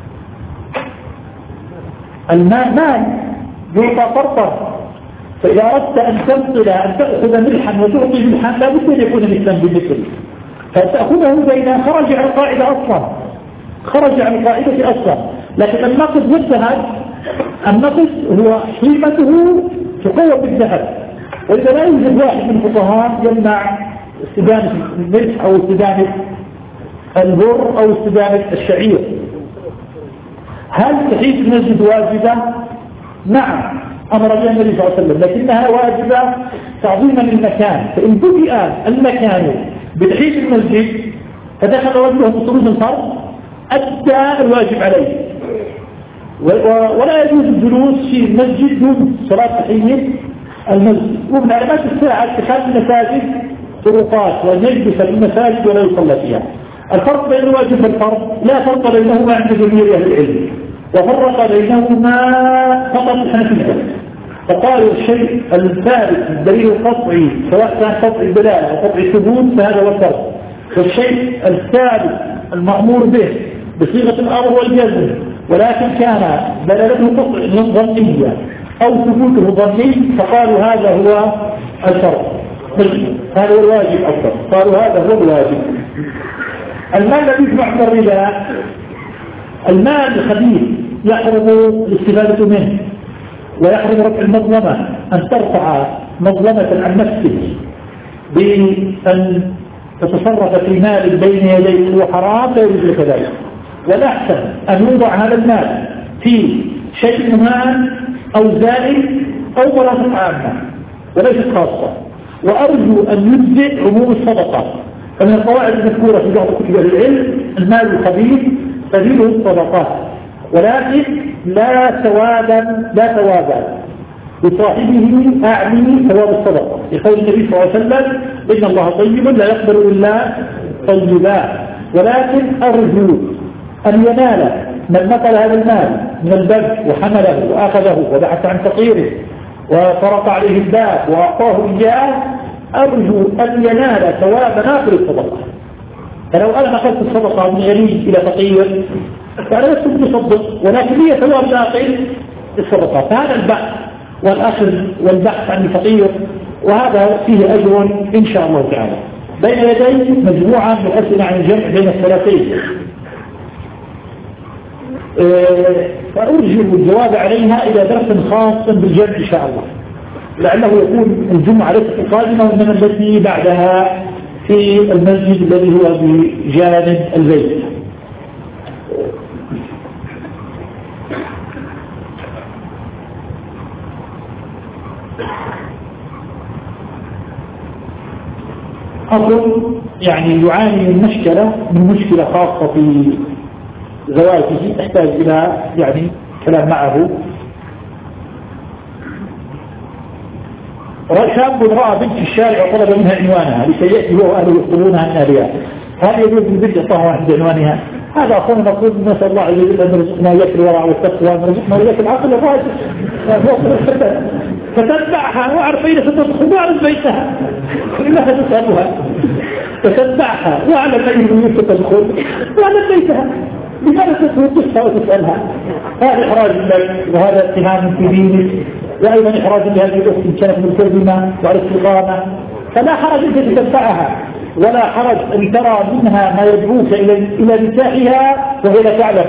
الماء ماء يعطى فرطا، فإذا أردت أن تنقل أن تأخذ ملحا وتعطي ملحا لا بد أن يكون مثلا بمثل، فتأخذه بين خرج عن القاعدة أصلا خرج عن القاعدة أصلا. لكن النقص والذهب، النقص هو قيمته تقوم بالذهب، وإذا لا يوجد واحد من الفقهاء يمنع استدامة الملح أو استدامة البر أو استدامة الشعير. هل تحيط المسجد واجبة؟ نعم أمر بها النبي صلى الله عليه وسلم، لكنها واجبة تعظيما للمكان. فإن بدأ المكان بتحيط المسجد فدخل رجله بطرود الفرض أدى الواجب عليه، ولا يجوز الجلوس في المسجد دون صلاة تحية المسجد. ومن علامات الساعة اتخاذ المساجد طرقات، وأن يجلس في المساجد ولا يصلى فيها. الفرق بين الواجب والفرض لا فرق بينهما عند جميع أهل العلم، وفرق بينهما فقط الحنفية، فقالوا الشيء الثابت الدليل القطعي سواء كان قطعي دلالة أو قطعي ثبوت فهذا هو الفرق. فالشيء الثابت المأمور به بصيغة الأمر والجزم، ولكن كان دلالته قطع ظنية أو ثبوته ظني فقالوا هذا هو الفرق، هذا هو الواجب أكثر، قالوا هذا هو الواجب. المال الذي يجمع من الربا المال الخبيث يحرم الاستفادة منه، ويحرم رفع المظلمة، أن ترفع مظلمة عن نفسك بأن تتصرف في مال بين يديك هو حرام لا يجوز لك ذلك. والأحسن أن يوضع هذا المال في شيء مال أو زائد أو مرافق عامة وليست خاصة. وأرجو أن يجزئ عموم الصدقة. فمن القواعد المذكورة في بعض كتب العلم المال الخبيث سبيله الصدقات، ولكن لا ثوابا لا ثوابا لصاحبه أعني ثواب الصدقة، لقول النبي صلى الله عليه وسلم إن الله طيب لا يقبل إلا طيبا، ولكن أرجو أن ينال من نقل هذا المال من البذل وحمله وأخذه وبحث عن فقيره وطرق عليه الباب وأعطاه إياه، أرجو أن ينال ثواب ناقل الصدقة. فلو أنا نقلت الصدقة من غني إلى فقير فأنا لست متصدق، ولكن لي ثواب ناقل الصدقة. فهذا البحث والأخذ والبحث عن الفقير، وهذا فيه أجر إن شاء الله تعالى. بين يدي مجموعة من الأسئلة عن الجمع بين الثلاثين، فأرجو الجواب عليها إلى درس خاص بالجمع إن شاء الله، لعله يكون الجمعة ليست القادمة وإنما التي بعدها في المسجد الذي هو بجانب البيت. أقول يعني يعاني من مشكلة من مشكلة خاصة في زواجه تحتاج إلى يعني كلام معه. شاب رأى بنت في الشارع وطلب منها عنوانها لكي يأتي هو وأهله يطلبونها من أهلها، هل يجوز للبنت يعطاها واحد عنوانها؟ هذا أخونا نقول نسأل الله عز وجل أن يرزقنا إياك الورع والتقوى وأن يرزقنا إياك العقل الراجح. فتتبعها وأعرف أين ستدخل وأعرف بيتها لماذا تسألها؟ فتتبعها وأعلم أين ستدخل وأعلم بيتها لماذا تتوقفها وتسألها؟ هذا إحراج لك وهذا اتهام في دينك، وأيضا إحراج لهذه الأخت إن كانت ملتزمة وعلى استقامة. فلا حرج أن تتبعها ولا حرج أن ترى منها ما يدعوك إلى نكاحها وهي لا تعلم،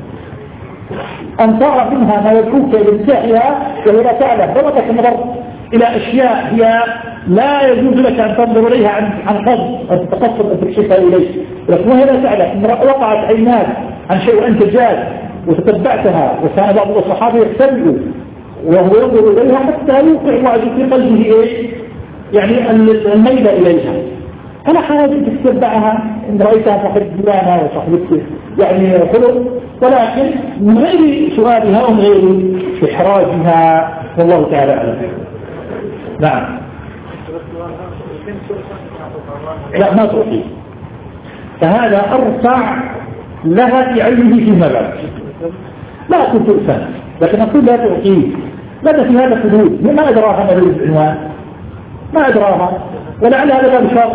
أن ترى منها ما يدعوك إلى نكاحها وهي لا تعلم. ربطك نظرت إلى أشياء هي لا يجوز لك أن تنظر إليها عن عن قصد أن تتقصد أن تكشفها إليك، لكن وهي لا تعلم إن وقعت عيناك عن شيء وأنت جاد وتتبعتها، وكان بعض الصحابة يحتملوا وهو ينظر إليها حتى يوقع الله في قلبه إيه يعني الميل إليها. فلا حاجة تتبعها إن رأيتها صاحب ديانة وصاحبك يعني خلق، ولكن من غير سؤالها ومن غير إحراجها، والله تعالى أعلم. نعم. لا ما تؤتي، فهذا أرفع لها في علمه فيما بعد. لا كنت أسان، لكن أقول لا تؤتيه، ماذا في هذا حدود؟ ما أدراها ما يريد العنوان؟ ما أدراها، ولعل هذا باب شر.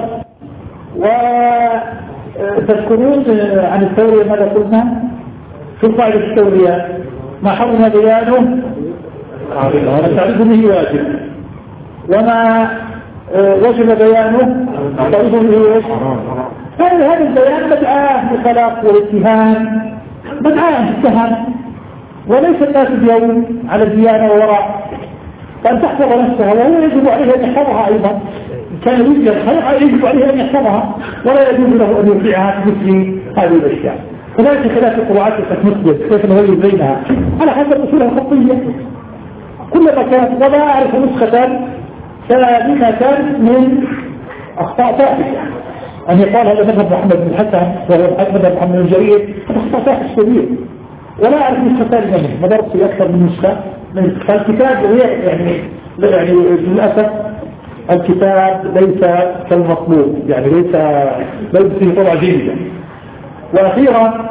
وتذكرون عن التورية ماذا قلنا؟ في القاعدة التورية ما حرم بيانه تعرف به واجب، وما وجب بيانه تعرف به واجب. هذا البيان مدعاه للخلاق والاتهام، مدعاه للتهم، وليس الناس اليوم على الديانة ووراء، فأن تحفظ نفسها وهو يجب عليه أن يحفظها أيضا. كان يريد الخلق يجب عليه أن يحفظها ولا يجوز له أن يبيعها مثل هذه الأشياء. كذلك خلاف القواعد التكنيكية كيف نغير بينها على حسب أصولها الخطية. كلما كانت ولا أعرف نسخة ثابتة من أخطاء ثابتة أن يقال هذا مذهب محمد بن الحسن وهو مذهب محمد بن جرير، هذا أخطاء ثابت كبير. ولا أعرف نسخة ثانية منه، مدرت في أكثر من نسخة من الكتاب يعني يعني للأسف الكتاب ليس كالمطلوب، يعني ليس ليس فيه طبعة جيدة. وأخيرا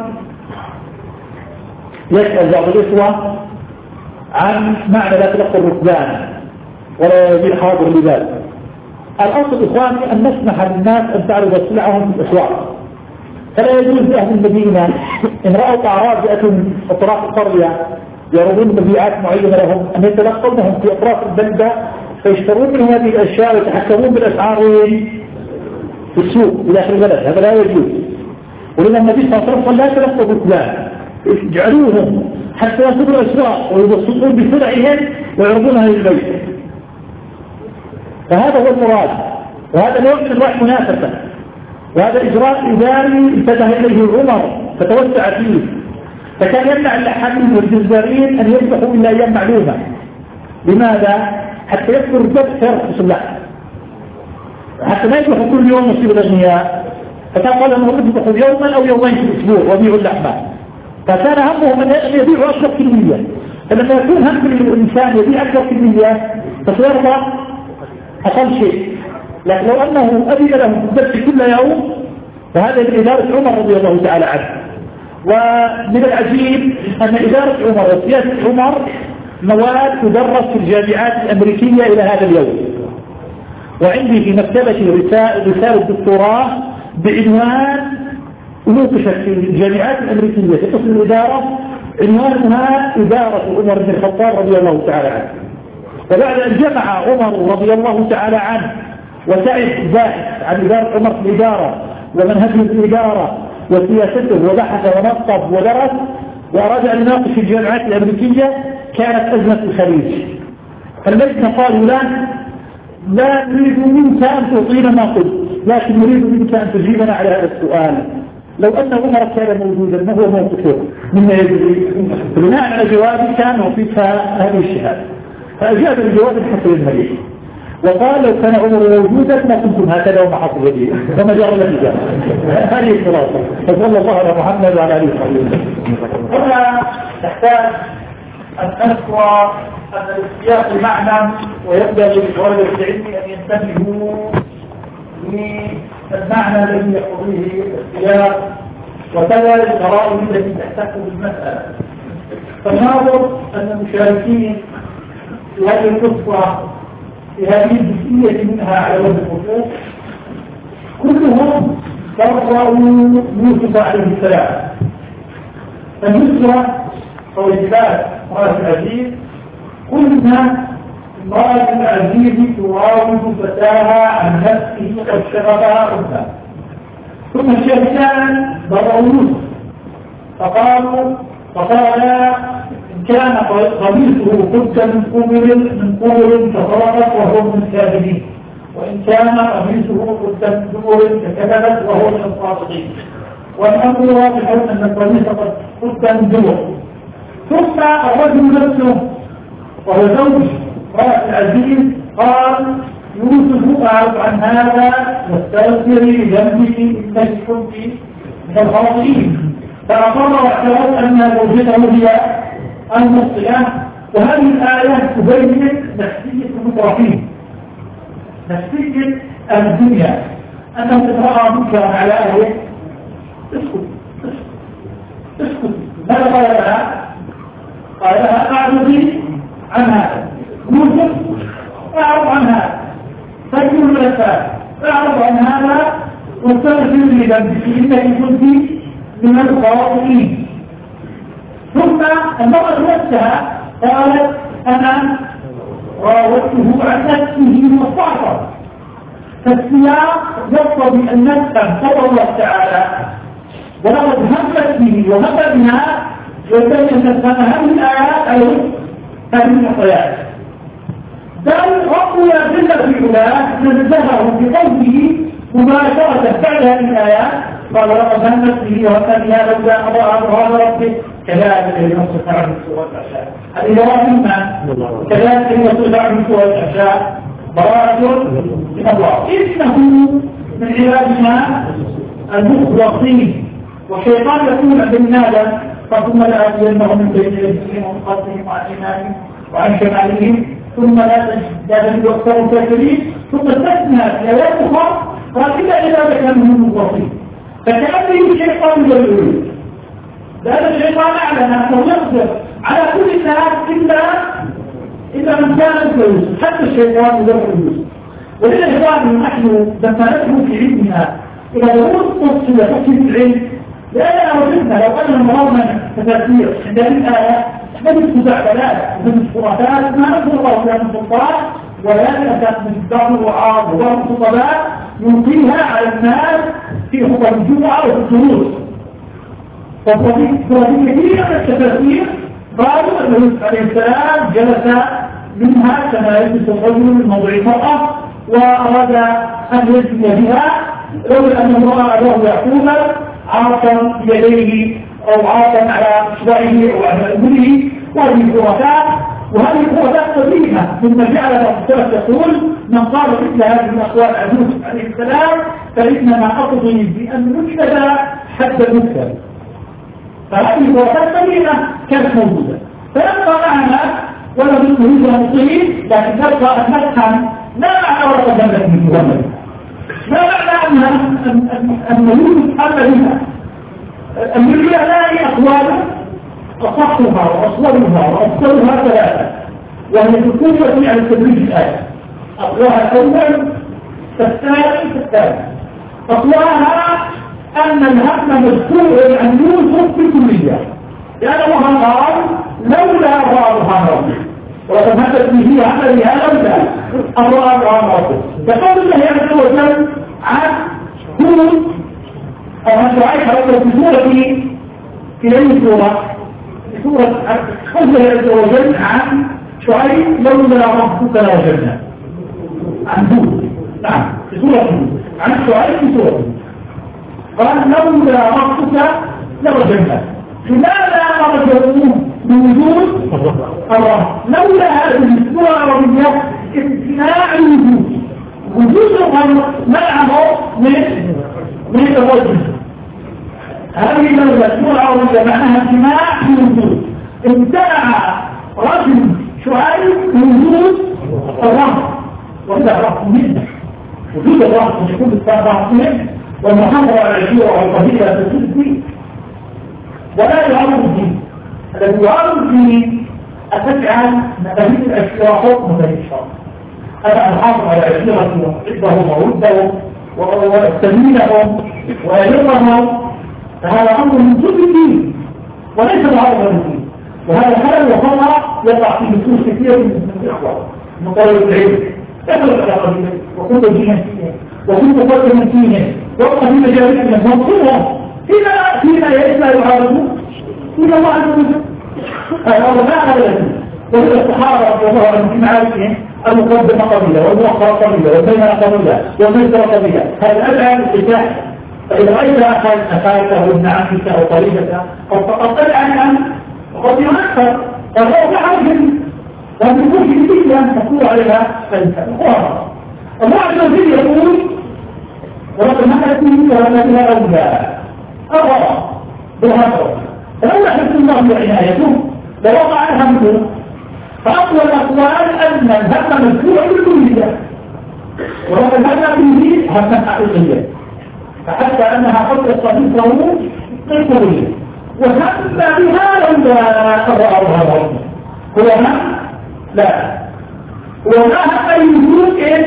يسأل بعض الإخوة عن معنى لا تلقى الركبان ولا يبيع حاضر لذلك. الأصل إخواني أن نسمح للناس أن تعرض سلعهم في الأسواق، فلا يجوز لأهل المدينة إن رأوا أعراض يأتوا من أطراف القرية يعرضون مبيعات معينة لهم أن يتلقونهم في أطراف البلدة فيشترون من هذه الأشياء ويتحكمون بالأسعار في السوق في داخل البلد. هذا لا يجوز. ولذا النبي صلى الله عليه وسلم قال لا تلقوا بالكلام، اجعلوهم حتى يصلوا الأسواق ويبسطون بسرعهم ويعرضونها للبيت. فهذا هو المراد، وهذا نوع من انواع منافسة، وهذا إجراء إداري انتبه إليه عمر فتوسع فيه، فكان يمنع اللحامين والجزارين أن يذبحوا إلا أيام معلومة. لماذا؟ حتى يكثر الذبح فيرخص اللحم. حتى ما يذبحوا كل يوم يصيب الأغنياء، فكان قال أنه يذبحوا يوما أو يومين في الأسبوع ويبيعوا اللحمة، فكان همهم أن يبيعوا أكثر كمية. فلما يكون هم الإنسان يبيع أكثر كمية فسيرضى أقل شيء. لكن لو أنه أذن له بالذبح كل يوم فهذا من إدارة عمر رضي الله تعالى عنه. ومن العجيب أن إدارة عمر وسياسة عمر مواد تدرس في الجامعات الأمريكية إلى هذا اليوم. وعندي في مكتبتي رسالة دكتوراه بعنوان نوقشت في الجامعات الأمريكية في قسم الإدارة، عنوانها إدارة عمر بن الخطاب رضي الله تعالى عنه. وبعد أن جمع عمر رضي الله تعالى عنه وسعد باحث عن إدارة عمر في الإدارة ومنهجه في الإدارة وسياسته وبحث ونصب ودرس وأراد أن يناقش في الجامعات الأمريكية، كانت أزمة الخليج. فاللجنة قالوا له لا نريد منك أن تعطينا ما قلت، لكن نريد منك أن تجيبنا على هذا السؤال: لو أن عمر كان موجودا ما هو موقفه مما يجري؟ بناء على جوابي كان وفيها هذه الشهادة. فأجاب الجواب الحسن المليح وقال: لو كان عمر موجودا ما كنتم هكذا وما حصل لي وما جرى النتيجة. هذه الخلاصة. فصلى الله على محمد وعلى آله وصحبه وسلم. هنا نحتاج أن نذكر أن السياق المعنى ويبدأ لطلبة العلم أن ينتبهوا للمعنى الذي يقضيه السياق وكذا القرائن التي تحتك بالمسألة. فالناظر أن المشاركين في هذه القصة في هذه الجزئية منها على وجه الخصوص كلهم قرأوا يوسف عليه السلام. فالنسوة وإثبات امرأة العزيز، قلنا امرأة العزيز تراود فتاها عن نفسه قد شغفها حبا. ثم الشهدان برأوا يوسف فقالوا فقال: إن كان قميصه قد من قبل من قبل فصدقت وهو من الكاذبين، وإن كان قميصه قد من دبر فكذبت وهو من الصادقين. والأمر واضح أن القميص قد من دبر. ثم الرجل نفسه وهو زوج امرأة العزيز قال: يوسف أعرف عن هذا واستغفري لذنبك إنك كنت من الخاطئين. فأقر واعترف أن زوجته هي المخطئة. وهذه الآية تبين نفسية المترفين، نفسية الدنيا، أنه تترأى منكرا على أهله اسكت اسكت اسكت. ماذا قال لها؟ قال لها: أعرضي عن هذا. يوسف أعرض عن هذا، فجر الأسفل أعرض عن هذا واستغفر لذنبك إنك كنت من الخاطئين. ثم المرأة نفسها قالت: أنا راودته عن نفسه واستعصى. فالسياق يقتضي أن نفهم قول الله تعالى: ولقد همت به وهم بها، ويبين أن هذه الآيات أو هذه المعطيات. بل ربنا جل في علاه نزهه بقوله مباشرة بعد هذه الآيات قال: ولقد همت به وهم بها لولا أن رأى برهان ربه كذلك ينصف عن سوء الأشياء. هذه براءة كذلك ينصف عن سوء الأشياء، براءة من الله. إنه من عبادنا المخلصين. والشيطان يقول عند النادى: ثم لآتينهم من بين أيديهم ومن خلفهم وعن أيمانهم وعن شمالهم ثم لا تجد أكثرهم كافرين. ثم استثنى في آيات أخرى قال: إلا عبادك منهم المخلصين. فكأنه الشيطان يقول لأن الشيطان أعلن أنه يقدر على كل الناس إلا إلا من كان يوسف، حتى الشيطان يدخل يوسف. ولذلك نحن دفنته في علمنا إلى ضرورة التصفية تحكيم العلم، لأننا وجدنا لو أننا مرضنا تفسير عند هذه الآية نجد مزعبلات ومن خرافات ما نقول الله فيها من سلطان، ولكن أتت من بعض الوعاظ وبعض الخطبات يلقيها على الناس في خطب الجمعة وفي الدروس. وفي كثير من التفاسير قالوا أن يوسف عليه السلام جلس منها كما يجلس الرجل من موضع المرأة وأراد أن يزني بها، لولا أن امرأة أباه يعقوب عاصا بيديه أو عاصا على إصبعه أو على أذنه، وهذه الخرافات وهذه قوة قديمة مما جعل الرسول يقول من قال مثل هذه الأقوال عن يوسف عليه السلام فإنما أقضي بأن نكتب حتى نكتب. فهذه قوة قديمة كانت موجودة. فيبقى معنا ولم نريد أن نطيل، لكن نبقى أن نفهم ما معنى ورقة جنة من محمد، ما معنى أن يوسف حمل بها الذي لا أقواله أصحها وأصلها وأصلها ثلاثة، وهي تكون على التدريج الآية. أقواها الأول فالثاني فالثالث. أقواها أن الهم مذكور عن يوسف في كلية، لأن الله قال لولا بعضها ربي وتمهدت به عملها لولا الله بعضها ربي. فقال الله عز وجل عن هود أو عن شعيب ربه في سورة في أي سورة؟ سورة الله عز وجل عن شعيب لولا ربك لوجدنا. عن هود، نعم في سورة هود عن شعيب في سورة هود قال لولا ربك لوجدنا. لماذا رجعوه بوجود الله؟ لولا هذه السورة العربية امتناع الوجود، وجود الله منعه من من الرجل. هذه لولا السورة العربية معناها امتناع الوجود. امتنع رجل شعيب وجود الله، وإذا رفض منه وجود الله يكون بالطبع منه والمحاضرة على العشيرة والقبيلة تسد ولا يعرض الدين. الذي يعرض الدين أتجعل مبادئ الأشياء حكم بني الشرع. أنا أحافظ على عشيرتي وحبهم وودهم وأستمينهم وأجرهم، فهذا أمر من كل الدين وليس العرض الدين. وهذا خلل وخطأ يقع في نصوص كثيرة من الإخوة من طالب العلم يخلق على قبيلة وكل دين فيه وكل قدر فيه وقع في مجالسهم وانصرهم فيما فيما لا يعارضون إلى الله عز وجل. هذا هو ما أبدا. وإذا الصحابة رضي الله عنهم في معاركهم المقدمة قبيلة والمؤخرة قبيلة والبينة قبيلة والميسرة قبيلة، هذا أدعى للفتاح. فإذا رأيت أخاك أخاك وابن عمك أو قريبك أو فقد أدعى عنه وقد ينكر فهو بحرج ومن كل جديد أن تقول عليها فالفا. الله عز وجل يقول ولقد نحن ولكن أولى أرى بالهدر فلولا حسن الله بعنايته لوقع الهم. فأقوى الأقوال أن الهم مذكور بالكلية ولقد الهم به هما حقيقيا، فحتى أنها قد تصدقه بالكلية وهم بها لولا أرى الله. هو هم؟ لا، هو هم أي وجود إيش؟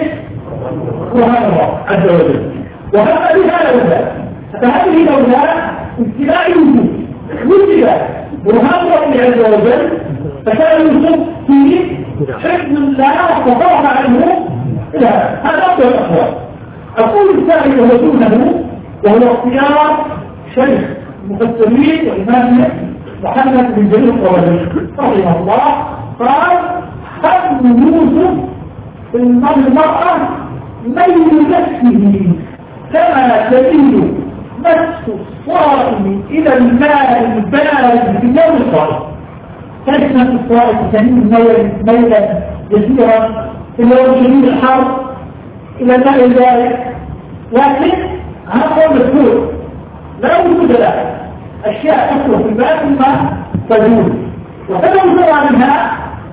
هو هم الله عز وجل. وهم بها لولا، فهذه لولا ابتلاء الوجود وجد برهان ربي عز وجل، فكان يوسف في حفظ الله وطرح عنه الى هذا أفضل الأقوال. القول الثاني وهو دونه وهو اختيار شيخ المفسرين وإمامنا محمد بن جرير الطبري رحمه الله قال حمل يوسف في المرأة ميل نفسه كما تميل نفس الصائم إلى الماء البارد في يوم الصائم. كانت نفس الصائم تميل ميلا يسيرا في اليوم شديد الحر إلى الماء البارد، لكن هذا مذكور لا وجود له. أشياء تخرج في الماء ثم تزول وتزول منها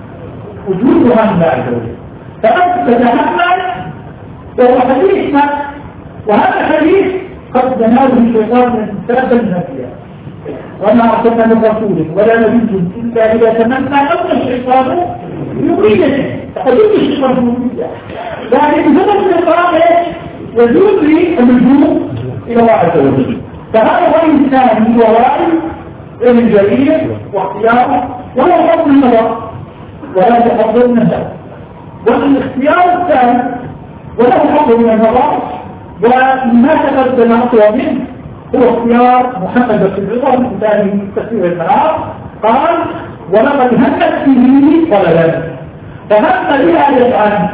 وجودها من بعد ذلك. فقد تتحمل وهو حديث، وهذا حديث قد تناله الشيطان من الانسان بالنفسية. وما أرسلنا من رسول ولا نبي إلا إذا تمنى أن الشيطان يريده فقد يريد الشيطان يريده، لكن بسبب الشيطان يزول لي اللجوء إلى الله عز وجل. فهذا هو إنسان وراء ابن جرير واختياره وهو فضل النظر ولا تفضل النظر. والاختيار الثاني وله فضل من النظر وما تقدم أقوى منه هو اختيار محمد بن الرضا من كتابه تفسير المنار. قال ولقد همت به طلبا فهم بها يفعل،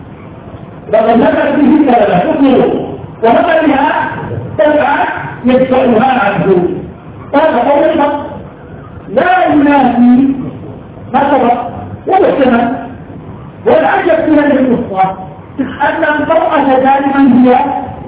لقد همت به طلبا تطلب وهم بها تفعل يدفعها عنه. هذا قول الحق لا ينافي ما سبق ومحتمل. والعجب في هذه القصة أن المرأة دائما هي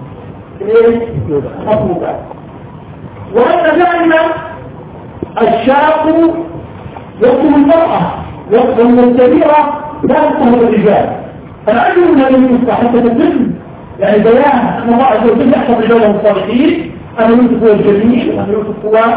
مطلوبة، وأن دائما الشاق يطلب المرأة وأن الكبيرة لا تطلب الرجال. فالعجب من هذه القصة حتى تتم يعني بيان أن الله عز وجل يحفظ رجاله الصالحين، أن يوسف هو الجميل وأن يوسف هو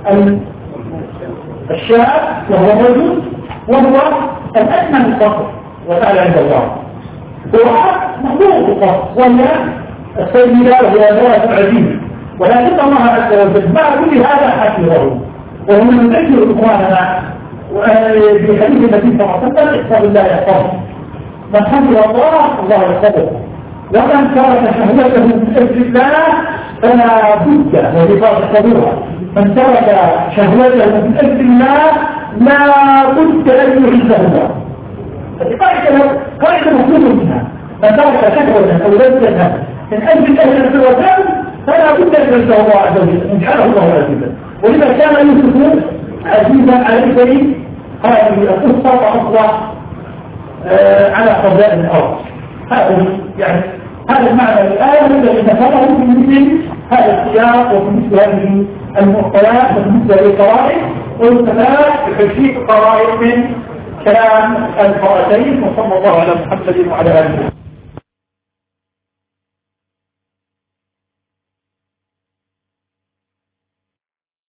الشاب وهو الرجل وهو الأدنى من الفقر وتعالى عند الله. وحق مخلوق الفقر وهي السيدة وهي امرأة عزيزة، ولكن الله عز وجل مع كل هذا حفظه. وهو من أجل إخواننا بحديث النبي صلى الله عليه وسلم احفظ الله يحفظه، من حفظ الله الله يحفظه، ومن ترك شهوته من أجل الله فلا بد وهي تحفظها. من ترك شهوته من أجل الله لا بد أن يعزه الله. قاعدة مطلوب منها، من ترك شهوته أو لذته من أجل أهل الوثن فلا بد أن يعزه الله عز وجل، إن جعله الله عزيزا. ولذا كان يوسف عزيزا على الكريم هذه القصة وأصبح على قضاء الأرض. هذا يعني هذا المعنى الآية الذي ذكره في مثل هذا السياق وفي مثل هذه المعطيات وفي مثل هذه القرائن، والثبات بتشريف قرائن من كلام القرآتين. وصلى الله على محمد وعلى آله.